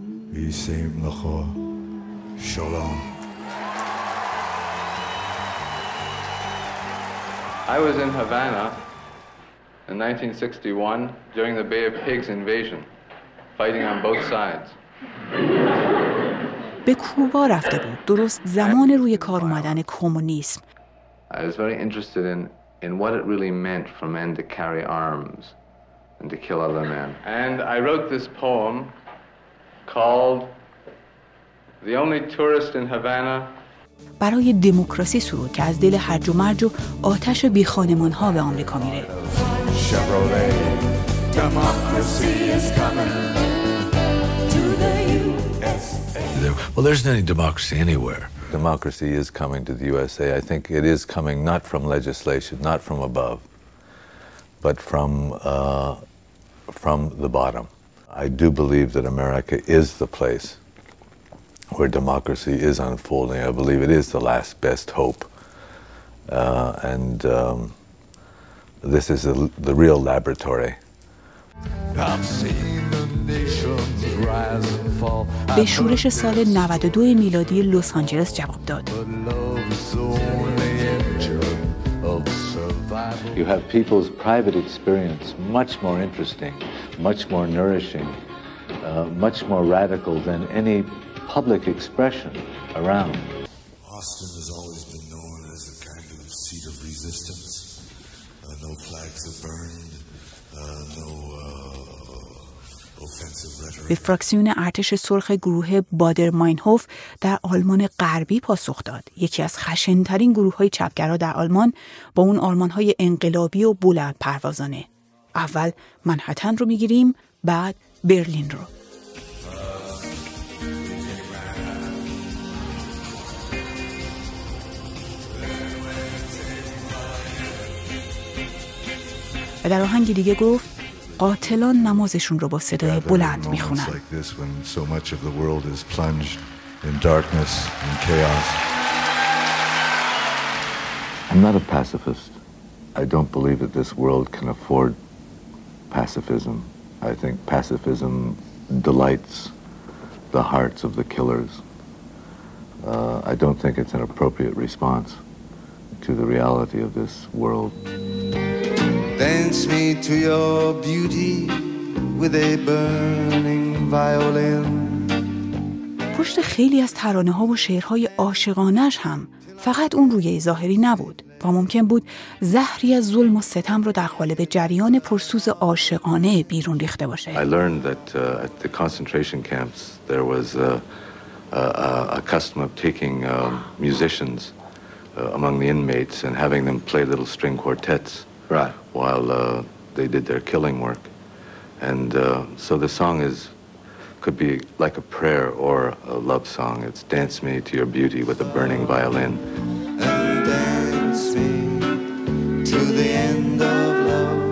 I was in Havana in nineteen sixty-one during the Bay of Pigs invasion, fighting on both sides. به کوبا رفته بود درست زمان روی کار اومدن کمونیسم. I was very interested in in what it really meant for men to carry arms and to kill other men. And I wrote this poem called The Only Tourist in Havana. برای دموکراسی سرود که از دل هرج و مرج و آتش بی خانمان‌ها به آمریکا میره. Well, there isn't any democracy anywhere. Democracy is coming to the U S A. I think it is coming not from legislation, not from above, but from uh, from the bottom. I do believe that America is the place where democracy is unfolding. I believe it is the last best hope. Uh, and um, this is a, the real laboratory. I've seen the nations rise and fall. به شورش سال نود و دو میلادی لس آنجلس جواب داد. You have people's private experience much more interesting, much more nourishing, uh, much more radical than any public expression around. Austin has always been known as a kind of seat of resistance. Uh, no flags are burned, uh, no uh, offensive rhetoric. به فراکسیون ارتش سرخ گروه بادر ماینهوف در آلمان غربی پاسخ داد. یکی از خشن‌ترین گروه‌های چپگرا در آلمان با اون آرمان‌های انقلابی و بلند پروازانه. اول منهتن رو میگیریم، بعد برلین رو. و در آهنگی دیگه گفت قاتلان نمازشون رو با صدای بلند میخونن. I'm not a pacifist. I don't believe that this world can afford pacifism. I think pacifism delights the hearts of the killers. Uh, I don't think it's an appropriate response to the reality of this world. Dance me to your beauty with a burning violin. پشت خیلی از ترانه‌ها و شعرهای عاشقانه‌اش هم فقط اون روی ظاهری نبود و ممکن بود زهری از ظلم و ستم رو در قالب جریان پرسوز عاشقانه بیرون ریخته باشه. I learned that uh, at the concentration camps there was a, a, a custom of taking um, musicians uh, among the inmates and having them play little string quartets. Right. While uh, they did their killing work. And uh, so the song is, could be like a prayer or a love song. It's dance me to your beauty with a burning violin. And dance me to the end of love.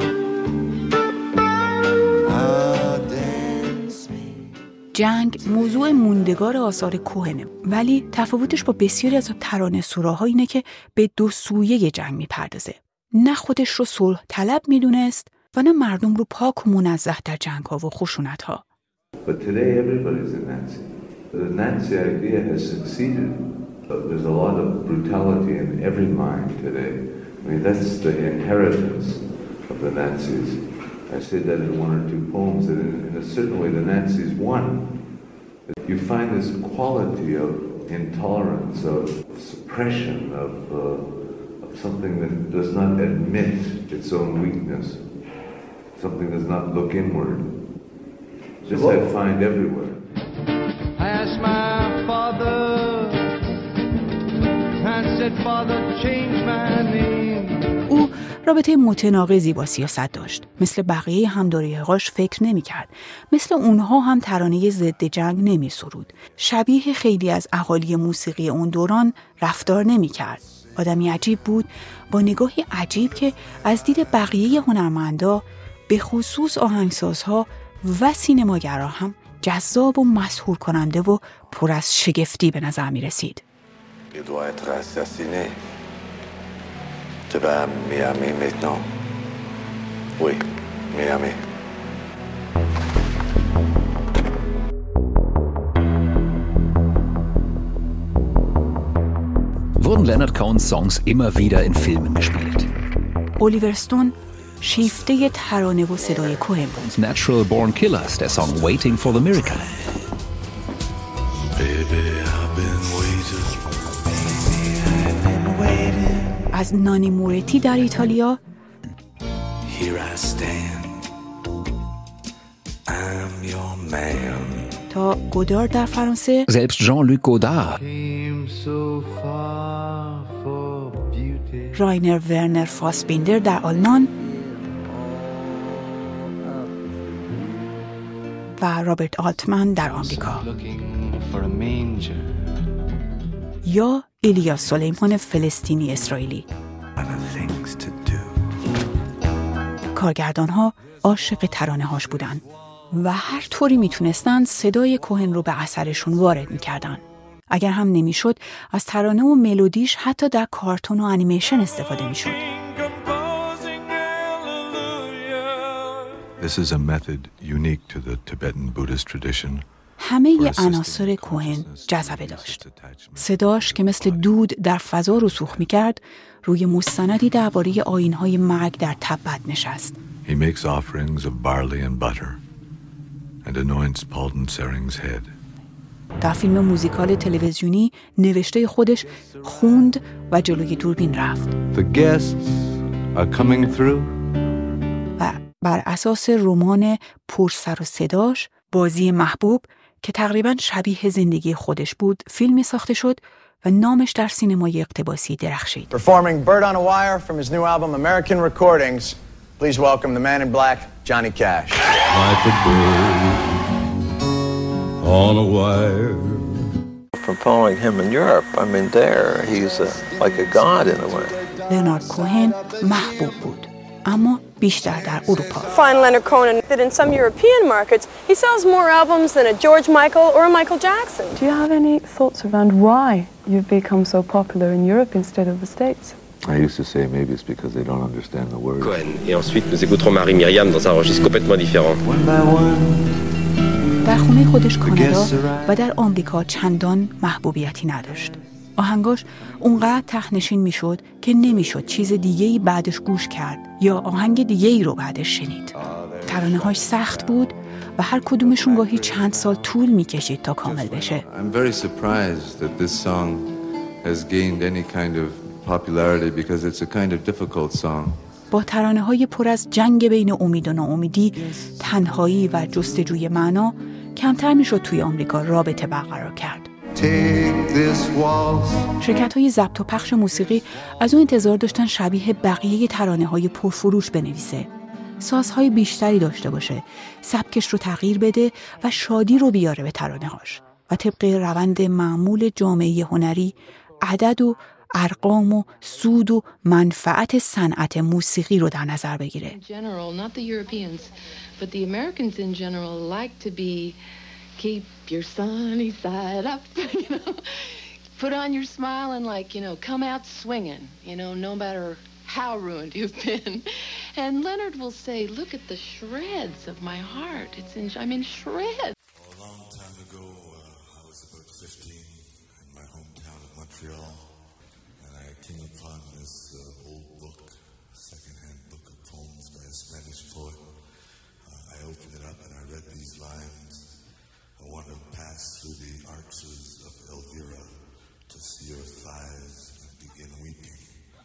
Ah, dance me. جنگ موضوع موندگار آثار کهنه، ولی تفاوتش با بسیاری از ترانه سراها اینه که به دو سویه جنگ میپردازه. نه خودش رو صلح طلب میدونست و نه مردم رو پاک و منزه در جنگ ها و خشونت ها. But today everybody's a Nazi. The Nazi idea has succeeded, but there's a lot of brutality in every mind today. I mean, that's the inheritance of the Nazis. I said that in one or two poems, that in, in a certain way the Nazis won. You find this quality of intolerance, of suppression, of uh, something that does not admit its own weakness, something does not look inward. This I find everywhere. I asked my father, I said, Father, change my name. او رابطه متناقضی با سیاست داشت. مثل بقیه همدوری‌هاش فکر نمی‌کرد. مثل اونها هم ترانه ضد جنگ نمی‌سرود. شبیه خیلی از اهالی موسیقی اون دوران رفتار نمی‌کرد. آدمی عجیب بود با نگاهی عجیب که از دید بقیه هنرمندا به خصوص آهنگسازها و سینماگرا هم جذاب و مسحور کننده و پر از شگفتی به نظر می رسید. Il doit être assassiné. Tu vas à Miami maintenant. Oui, Miami. Wurden Leonard Cohen's Songs immer wieder in Filmen gespielt. Oliver Stone شیفته ترانه و صدای کوهن بود. Natural Born Killers, der Song Waiting for the Miracle. از نانی مورتی در ایتالیا Here I stand. I'm your man. تا گودار در فرانسه Selbst Jean-Luc Godard. راینر ورنر فاسبیندر در آلمان و رابرت آلتمن در آمریکا یا الیاس سلیمان فلسطینی اسرائیلی. کارگردان‌ها عاشق ترانه‌هاش بودن و هر طوری میتونستن صدای کوهن رو به اثرشون وارد میکردن. اگر هم نمیشد از ترانه و ملودیش حتی در کارتون و انیمیشن استفاده میشد. This is a method unique to the Tibetan Buddhist tradition. همه ی عناصر کوهن جذبه داشت. صداش که مثل دود در فضا رسوخ میکرد روی مستندی درباره آیین‌های مرگ در تبت نشست. He makes offerings of barley and butter and anoints Palden Sering's head. در فیلم موزیکال تلویزیونی نوشته خودش خوند و جلوی دوربین رفت. The guests are coming through. و بر اساس رمان پرسر و صداش بازی محبوب که تقریباً شبیه زندگی خودش بود فیلمی ساخته شد و نامش در سینمای اقتباسی درخشید. Performing Bird on a Wire from his new album American Recordings. Please welcome the man in black, Johnny Cash. Like a bird on a wire. From following him in Europe, I mean there, he's a, like a god in a way. لئونارد کوهن محبوب بود اما بیشتر در اروپا. Find Leonard Cohen that in some European markets he sells more albums than a George Michael or a Michael Jackson. Do you have any thoughts around why you've become so popular in Europe instead of the States? I used to say maybe it's because they don't understand the words. Cohen. Et ensuite nous écouterons Marie Myriam dans un registre complètement différent. در خونه خودش کانادا و در آمریکا چندان محبوبیتی نداشت. آهنگاش اونقدر ته‌نشین میشد که نمیشد چیز دیگه‌ای بعدش گوش کرد یا آهنگ دیگه‌ای رو بعدش شنید. ترانه‌هاش سخت بود و هر کدومشون گاهی چند سال طول میکشید تا کامل بشه. I'm very surprised that this song has gained any kind of popularity because it's a kind of difficult song. با ترانه‌های پر از جنگ بین امید و ناامیدی، تنهایی و جستجوی معنا کمتر میشد توی آمریکا رابطه برقرار کرد. شرکت‌های ضبط و پخش موسیقی از اون انتظار داشتن شبیه بقیه ترانه‌های پرفروش بنویسه. سازهای بیشتری داشته باشه، سبکش رو تغییر بده و شادی رو بیاره به ترانه‌هاش و طبق روند معمول جامعه هنری عدد و ارقام و سود و منفعت صنعت موسیقی رو در نظر بگیره. Keep your sunny side up, you know. Put on your smile and like, you know, come out swinging, you know, no matter how ruined you've been. And Leonard will say, look at the shreds of my heart. It's in, I mean, shreds. A long time ago, uh, I was about fifteen in my hometown of Montreal, and I came upon this uh, old book, second-hand book of poems by a Spanish poet. Uh, I opened it up and I read these lines. I want to pass through the arches of Elvira to see your thighs and begin weeping.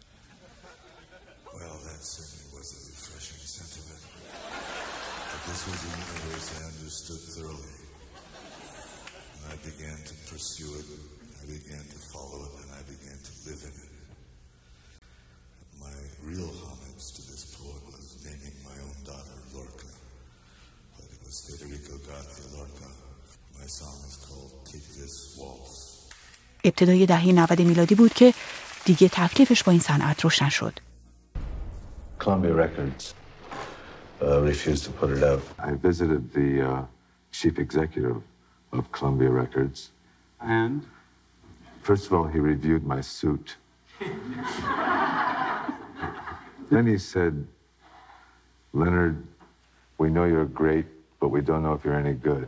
Well, that certainly was a refreshing sentiment. But this was a universe I understood thoroughly. And I began to pursue it, I began to follow it, and I began to live in it. My real homage to ابتدای دهه نود میلادی بود که دیگه تکلیفش با این صنعت روشن شد. Columbia Records uh, refused to put it out. I visited the uh, chief executive of Columbia Records. And? First of all, he reviewed my suit. Then he said, Leonard, we know you're great, but we don't know if you're any good.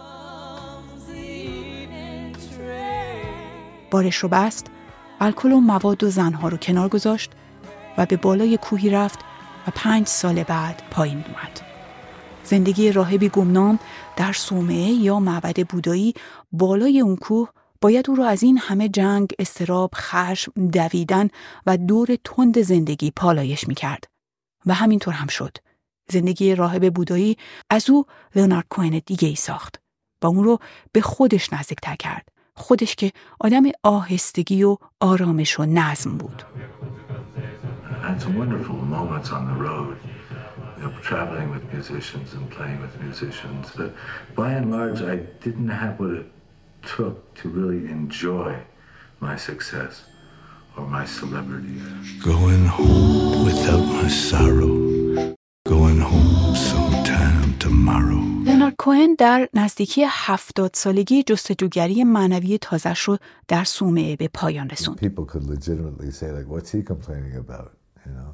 بارش رو بست، الکل و مواد و زنها رو کنار گذاشت و به بالای کوهی رفت و پنج سال بعد پایین اومد. زندگی راهبی گمنام در صومعه یا معبد بودایی بالای اون کوه باید او رو از این همه جنگ، اضطراب، خشم، دویدن و دور تند زندگی پالایش میکرد. و همینطور هم شد. زندگی راهب بودایی از او لئونارد کوهن دیگه ای ساخت و اون رو به خودش نزدیکتر کرد. خودش که آدم آهستگی و آرامش و نظم بود. I had some wonderful moments on the road, you know, traveling with musicians and playing with musicians. But by and large, I didn't have what it took to really enjoy my success or my celebrity. Going home without my sorrow, going home sometime tomorrow. لئونارد کوهن در نزدیکی هفتاد سالگی جستجوگری معنوی تازه‌اش رو در صومعه به پایان رسوند. People could legitimately say, like, what's he complaining about, you know?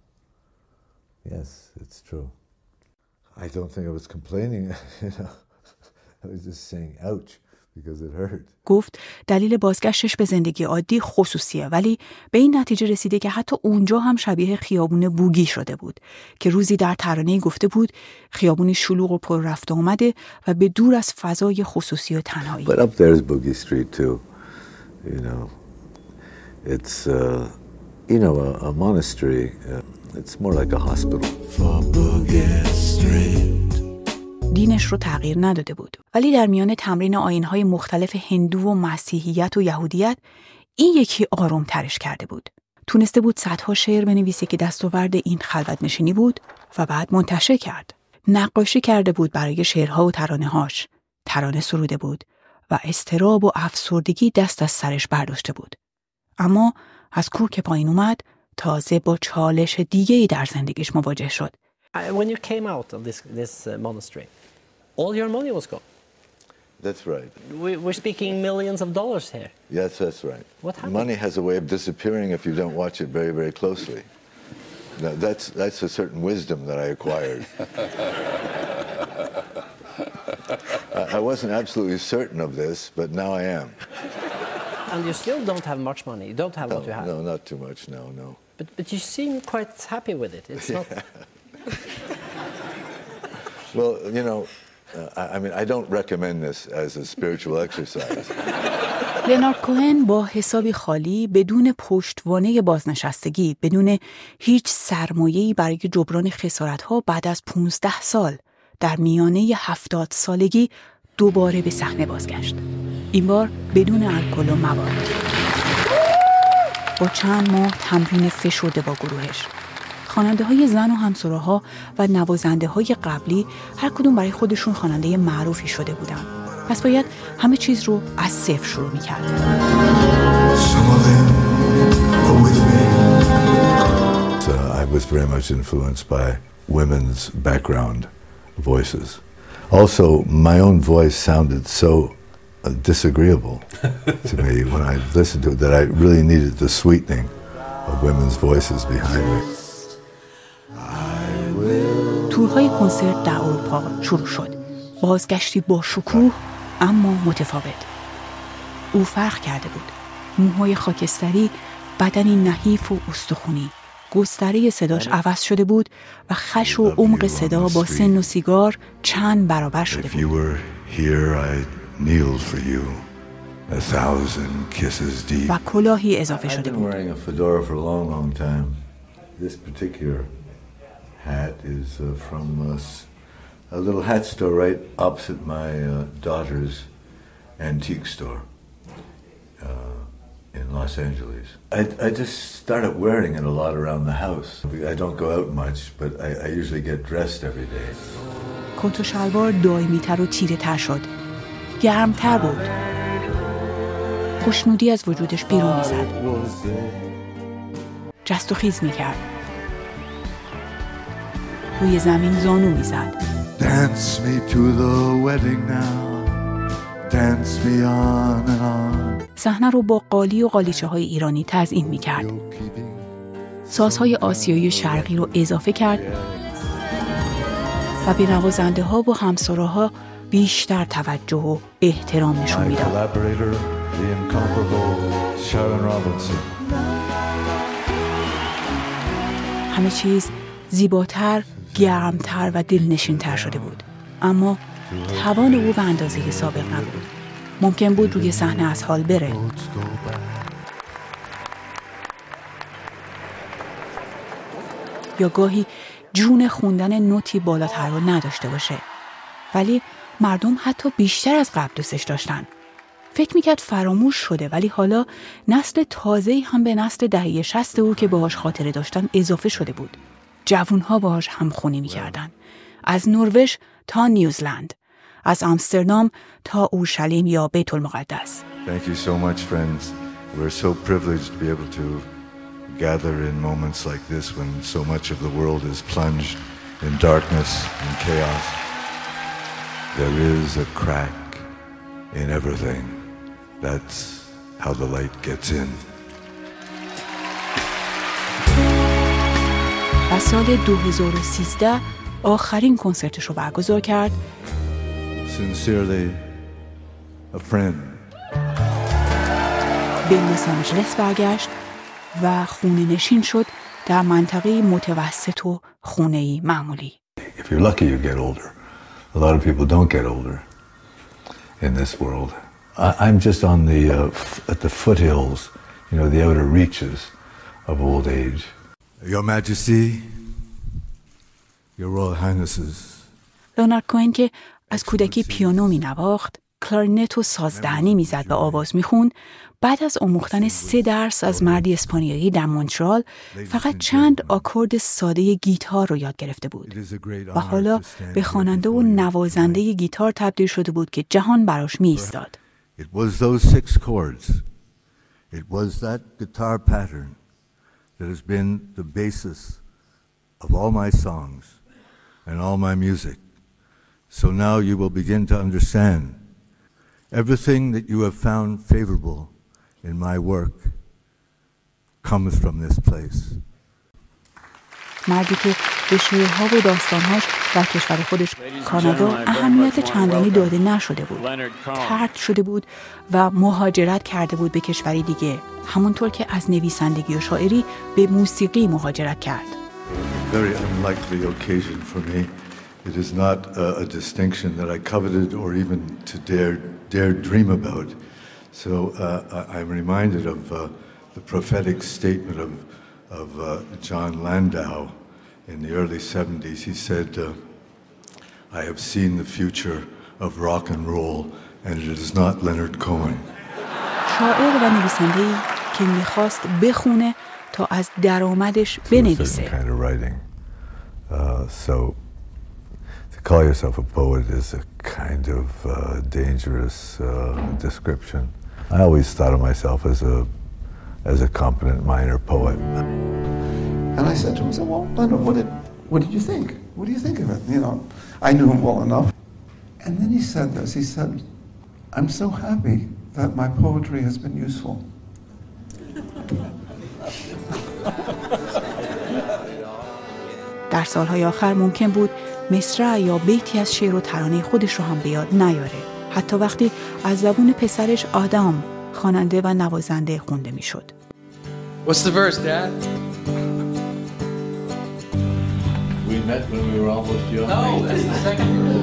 Yes, it's true. I don't think I was complaining, you know. I was just saying, ouch, because it hurt. گفت دلیل بازگشتش به زندگی عادی خصوصیه، ولی به این نتیجه رسیده که حتی اونجا هم شبیه خیابون بوگی شده بود که روزی در ترانه‌ای گفته بود خیابونی شلوغ و پر رفت و آمده و به دور از فضای خصوصی و تنهایی. But up there's Boogie Street too, you know. It's uh, you know a, a monastery. Uh, it's more like a hospital. For Boogie Street. دینش رو تغییر نداده بود، ولی در میان تمرین آیین‌های مختلف هندو و مسیحیت و یهودیت این یکی آروم ترش کرده بود. تونسته بود صدها شعر بنویسه که دستاورد این خلوت نشینی بود و بعد منتشر کرد. نقاشی کرده بود برای شعرها و ترانه‌هاش. ترانه سروده بود و اضطراب و افسردگی دست از سرش برداشته بود. اما از کوه که پایین اومد تازه با چالش دیگه‌ای در زندگیش مواجه شد. When you came out of this this uh, monastery, all your money was gone. That's right. We, we're speaking millions of dollars here. Yes, that's right. What happened? Money has a way of disappearing if you don't watch it very, very closely. Now, that's that's a certain wisdom that I acquired. I, I wasn't absolutely certain of this, but now I am. And you still don't have much money. You don't have no, what you have. No, not too much. No, no. But but you seem quite happy with it. It's not. Well, you know, uh, I mean, I don't recommend this as a spiritual exercise. لئونارد کوهن با حسابی خالی، بدون پشتوانه بازنشستگی، بدون هیچ سرمایه‌ای برای جبران خسارت‌ها بعد از پونزده سال در میانه هفتاد سالگی دوباره به صحنه بازگشت. این بار بدون الکل و مواد. با چند ماه تمرین فشرده با گروهش. خواننده های زن و همسراها و نوازنده های قبلی هر کدوم برای خودشون خواننده معروفی شده بودن. پس باید همه چیز رو از صفر شروع می‌کرد. So I was very much influenced by women's background voices. Also, my own voice sounded so disagreeable to me when I listened to it that I really needed the sweetening of women's voices behind me. تورهای کنسرت در اروپا شروع شد. بازگشتی با شکوه اما متفاوت. او فرق کرده بود. موهای خاکستری، بدنی نحیف و استخونی. گستره صداش عوض شده بود و خش و عمق صدا با سن و سیگار چند برابر شده بود. و کلاهی اضافه شده بود. Hat is uh, from uh, a little hat store right opposite my uh, daughter's antique store uh, in Los Angeles. I, I just started wearing it a lot around the house. I don't go out much, but I, I usually get dressed every day. کت و شلوار دائمی‌تر و تیره‌تر شد. گرمتر بود. خوشنودی از وجودش بیرون میزد. جست و خیز میکرد. روی زمین زانو میزد. Dance me to the wedding now. Dance me on and on. صحنه رو با قالی و قالیچه های ایرانی تزیین میکرد. سازهای آسیایی شرقی رو اضافه کرد و به نوازنده ها و همسراها بیشتر توجه و احترام نشون میداد. همه چیز زیباتر، گرمتر و دلنشینتر شده بود. اما توان او به اندازه سابق نبود. ممکن بود روی صحنه از حال بره. یا گاهی جون خوندن نوتی بالاتر رو نداشته باشه. ولی مردم حتی بیشتر از قبل دوستش داشتن. فکر میکرد فراموش شده، ولی حالا نسل تازه‌ای هم به نسل دهه شصت او که باهاش خاطره داشتن اضافه شده بود. جوانها باهاش همخوانی میکردن. از نروژ تا نیوزلند، از آمستردام تا اورشلیم یا بیت المقدس. Thank you so much, friends. We're so privileged to be able to gather in moments like this when so much of the world is plunged in darkness and chaos. There is a crack in everything. That's how the light gets in. و سال دو هزار و سیزده آخرین کنسرتش رو برگزار کرد. Sincerely, a friend. به لس آنجلس برگشت و خونه نشین شد در منطقه متوسط و خونه‌ای معمولی. If you're lucky, you get older. A lot of people don't get older in this world. I, I'm just on the uh, f- at the foothills, you know, the outer reaches of old age. Your Majesty, Your Royal Highnesses. لئونارد کوهن که از کودکی پیانو می نواخت، کلارنت و سازدهنی می زد و آواز می خوند، بعد از آموختن سه درس از مردی اسپانیایی در مونترال فقط چند آکورد ساده گیتار رو یاد گرفته بود و حالا به خواننده و نوازنده گیتار تبدیل شده بود که جهان براش می ایستاد. It was those six chords. It was that guitar pattern that has been the basis of all my songs and all my music. So now you will begin to understand everything that you have found favorable in my work comes from this place. مردی که به شعرها و داستانهاش در کشور خودش کانادا اهمیت چندانی داده نشده بود. طرد شده بود و مهاجرت کرده بود به کشوری دیگه، همونطور که از نویسندگی و شاعری به موسیقی مهاجرت کرد. Very unlikely occasion for me. It is not a, a distinction that I coveted or even to dare dare dream about. So uh, I'm reminded of uh, the prophetic statement of of uh, John Landau in the early seventies. He said, uh, "I have seen the future of rock and roll, and it is not Leonard Cohen." شاعر و نویسنده‌ای که می‌خواست بخونه تا از درآمدش بنویسه. Kind of writing. Uh, so to call yourself a poet is a kind of uh, dangerous uh, description. I always thought of myself as a as a competent minor poet. And I said to him, I said, well, Leonard, what did, what did you think? What do you think of it? You know, I knew him well enough. And then he said this, he said, I'm so happy that my poetry has been useful. در سالهای آخر ممکن بود مصرع یا بیتی از شعر و ترانه خودش رو هم به یاد نیاره، حتی وقتی از زبون پسرش آدم خواننده و نوازنده خونده میشد. What's the verse, Dad? We met when we were almost young. No, that's the second verse.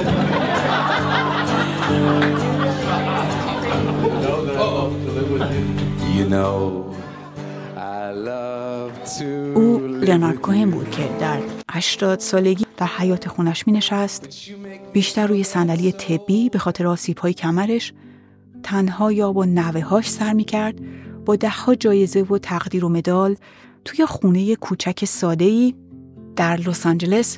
You know that I love to live with you. You know I love to. او لئونارد کوهن بود که در هشتاد سالگی در حیاط خونش می نشست، بیشتر روی صندلی طبی به خاطر آسیب‌های کمرش، تنها یا با نوه‌هاش سر می کرد، با ده‌ها جایزه و تقدیر و مدال توی خونه کوچک ساده‌ای در لس آنجلس.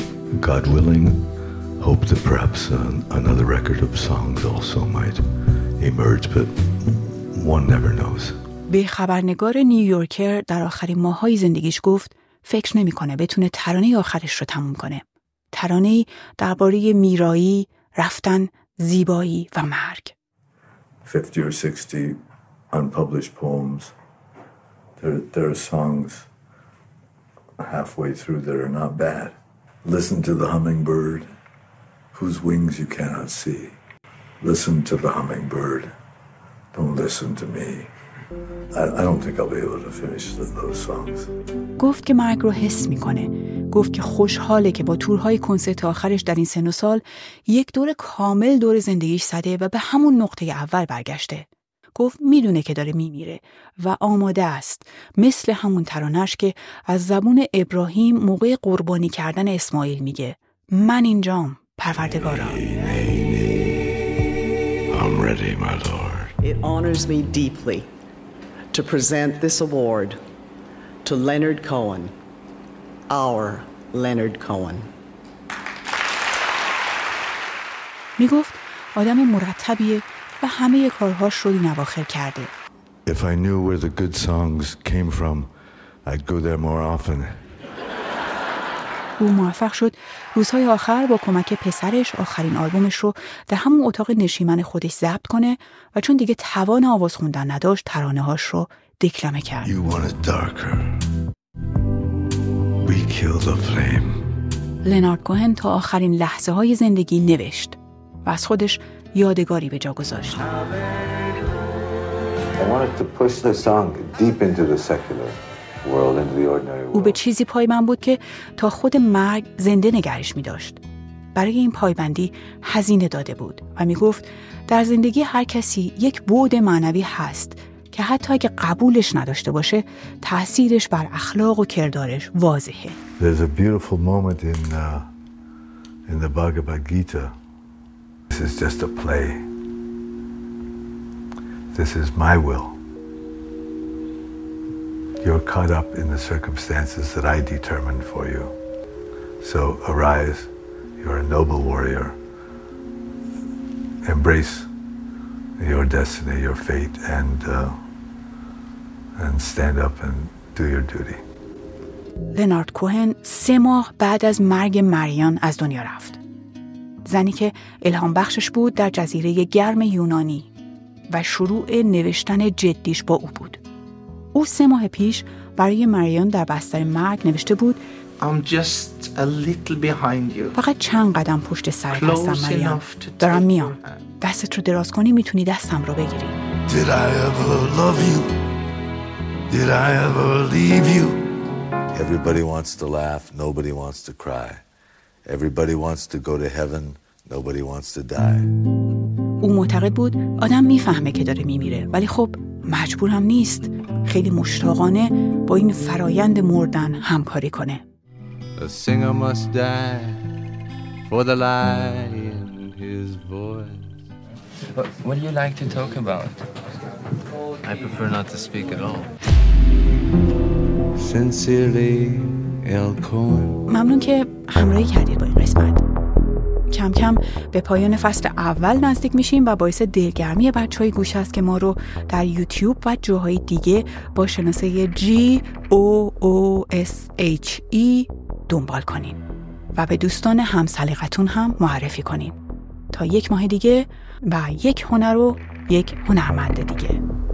God willing, hope that perhaps uh, another record of songs also might emerge, but one never knows. به خبرنگار نیویورکر در آخرین ماه‌های زندگیش گفت فکر نمی‌کنه بتونه ترانه آخرش رو تموم کنه. ترانه‌ای درباره میرایی، رفتن، زیبایی و مرگ. fifty or sixty unpublished poems. There, there are songs halfway through that are not bad. Listen to the hummingbird, whose wings you cannot see. Listen to the hummingbird. Don't listen to me. I, I don't think I'll be able to finish those songs. گفت که مرگ رو حس میکنه. گفت که خوشحاله که با تورهای کنسرت آخرش در این سن و سال یک دور کامل دور زندگیش زده و به همون نقطه اول برگشته. گفت میدونه که داره میمیره و آماده است، مثل همون ترانه‌اش که از زبون ابراهیم موقع قربانی کردن اسماعیل میگه من اینجام پروردگارا. I'm ready, my Lord. It honors me deeply to present this award to Leonard Cohen, our Leonard Cohen. میگفت آدم مرتبیه و همه کارهاش رو این اواخر کرده. If I knew where the good songs came from, I'd go there more often. او موفق شد روزهای آخر با کمک پسرش آخرین آلبومش رو در همون اتاق نشیمن خودش ضبط کنه و چون دیگه توان آواز خوندن نداشت ترانه‌هاش رو دکلمه کرد. You want it darker. We kill the flame. لنارد کوهن تا آخرین لحظه های زندگی نوشت و از خودش یادگاری به جا گذاشت. I wanted to push the song deep into the secular world, into the ordinary world. او به چیزی پایبند بود که تا خود مرگ زنده نگرش می داشت. برای این پایبندی هزینه داده بود و می گفت در زندگی هر کسی یک بعد معنوی هست که حتی اگه قبولش نداشته باشه تأثیرش بر اخلاق و کردارش واضحه. There's a beautiful moment in uh, in the Bhagavad Gita. This is just a play. This is my will. You're caught up in the circumstances that I determined for you. So arise, you're a noble warrior. Embrace your destiny, your fate, and uh, and stand up and do your duty. لنارد کوهن سه ماه بعد از مرگ مریان از دنیا رفت. زنی که الهام بخشش بود در جزیره گرم یونانی و شروع نوشتن جدیش با او بود. او سه ماه پیش برای مریان در بستر مرگ نوشته بود I'm just a little behind you. فقط چند قدم پشت سرت هستم مریان. دارم میام. دستت رو دراز کنی میتونی دستم رو بگیری. Did I ever love you? Did I ever leave you? Everybody wants to laugh, nobody wants to cry. Everybody wants to go to heaven, nobody wants to die. او معتقد بود آدم میفهمه که داره میمیره ولی خب مجبورم نیست. خیلی مشتاقانه با این فرایند مردن همکاری کنه. A singer must die for the lie in his voice. What, what do you like to talk about? I prefer not to speak at all. Sincerely, El Cohen. ممنون که همراهی کردید با این قسمت. کم کم به پایان فصل اول نزدیک میشیم و باعث دلگرمی بچهای گوش است که ما رو در یوتیوب و جاهای دیگه با شناسه جی او او اس اچ ای دنبال کنین و به دوستان همسلیقتون هم معرفی کنین تا یک ماه دیگه و یک هنر و یک هنرمند دیگه.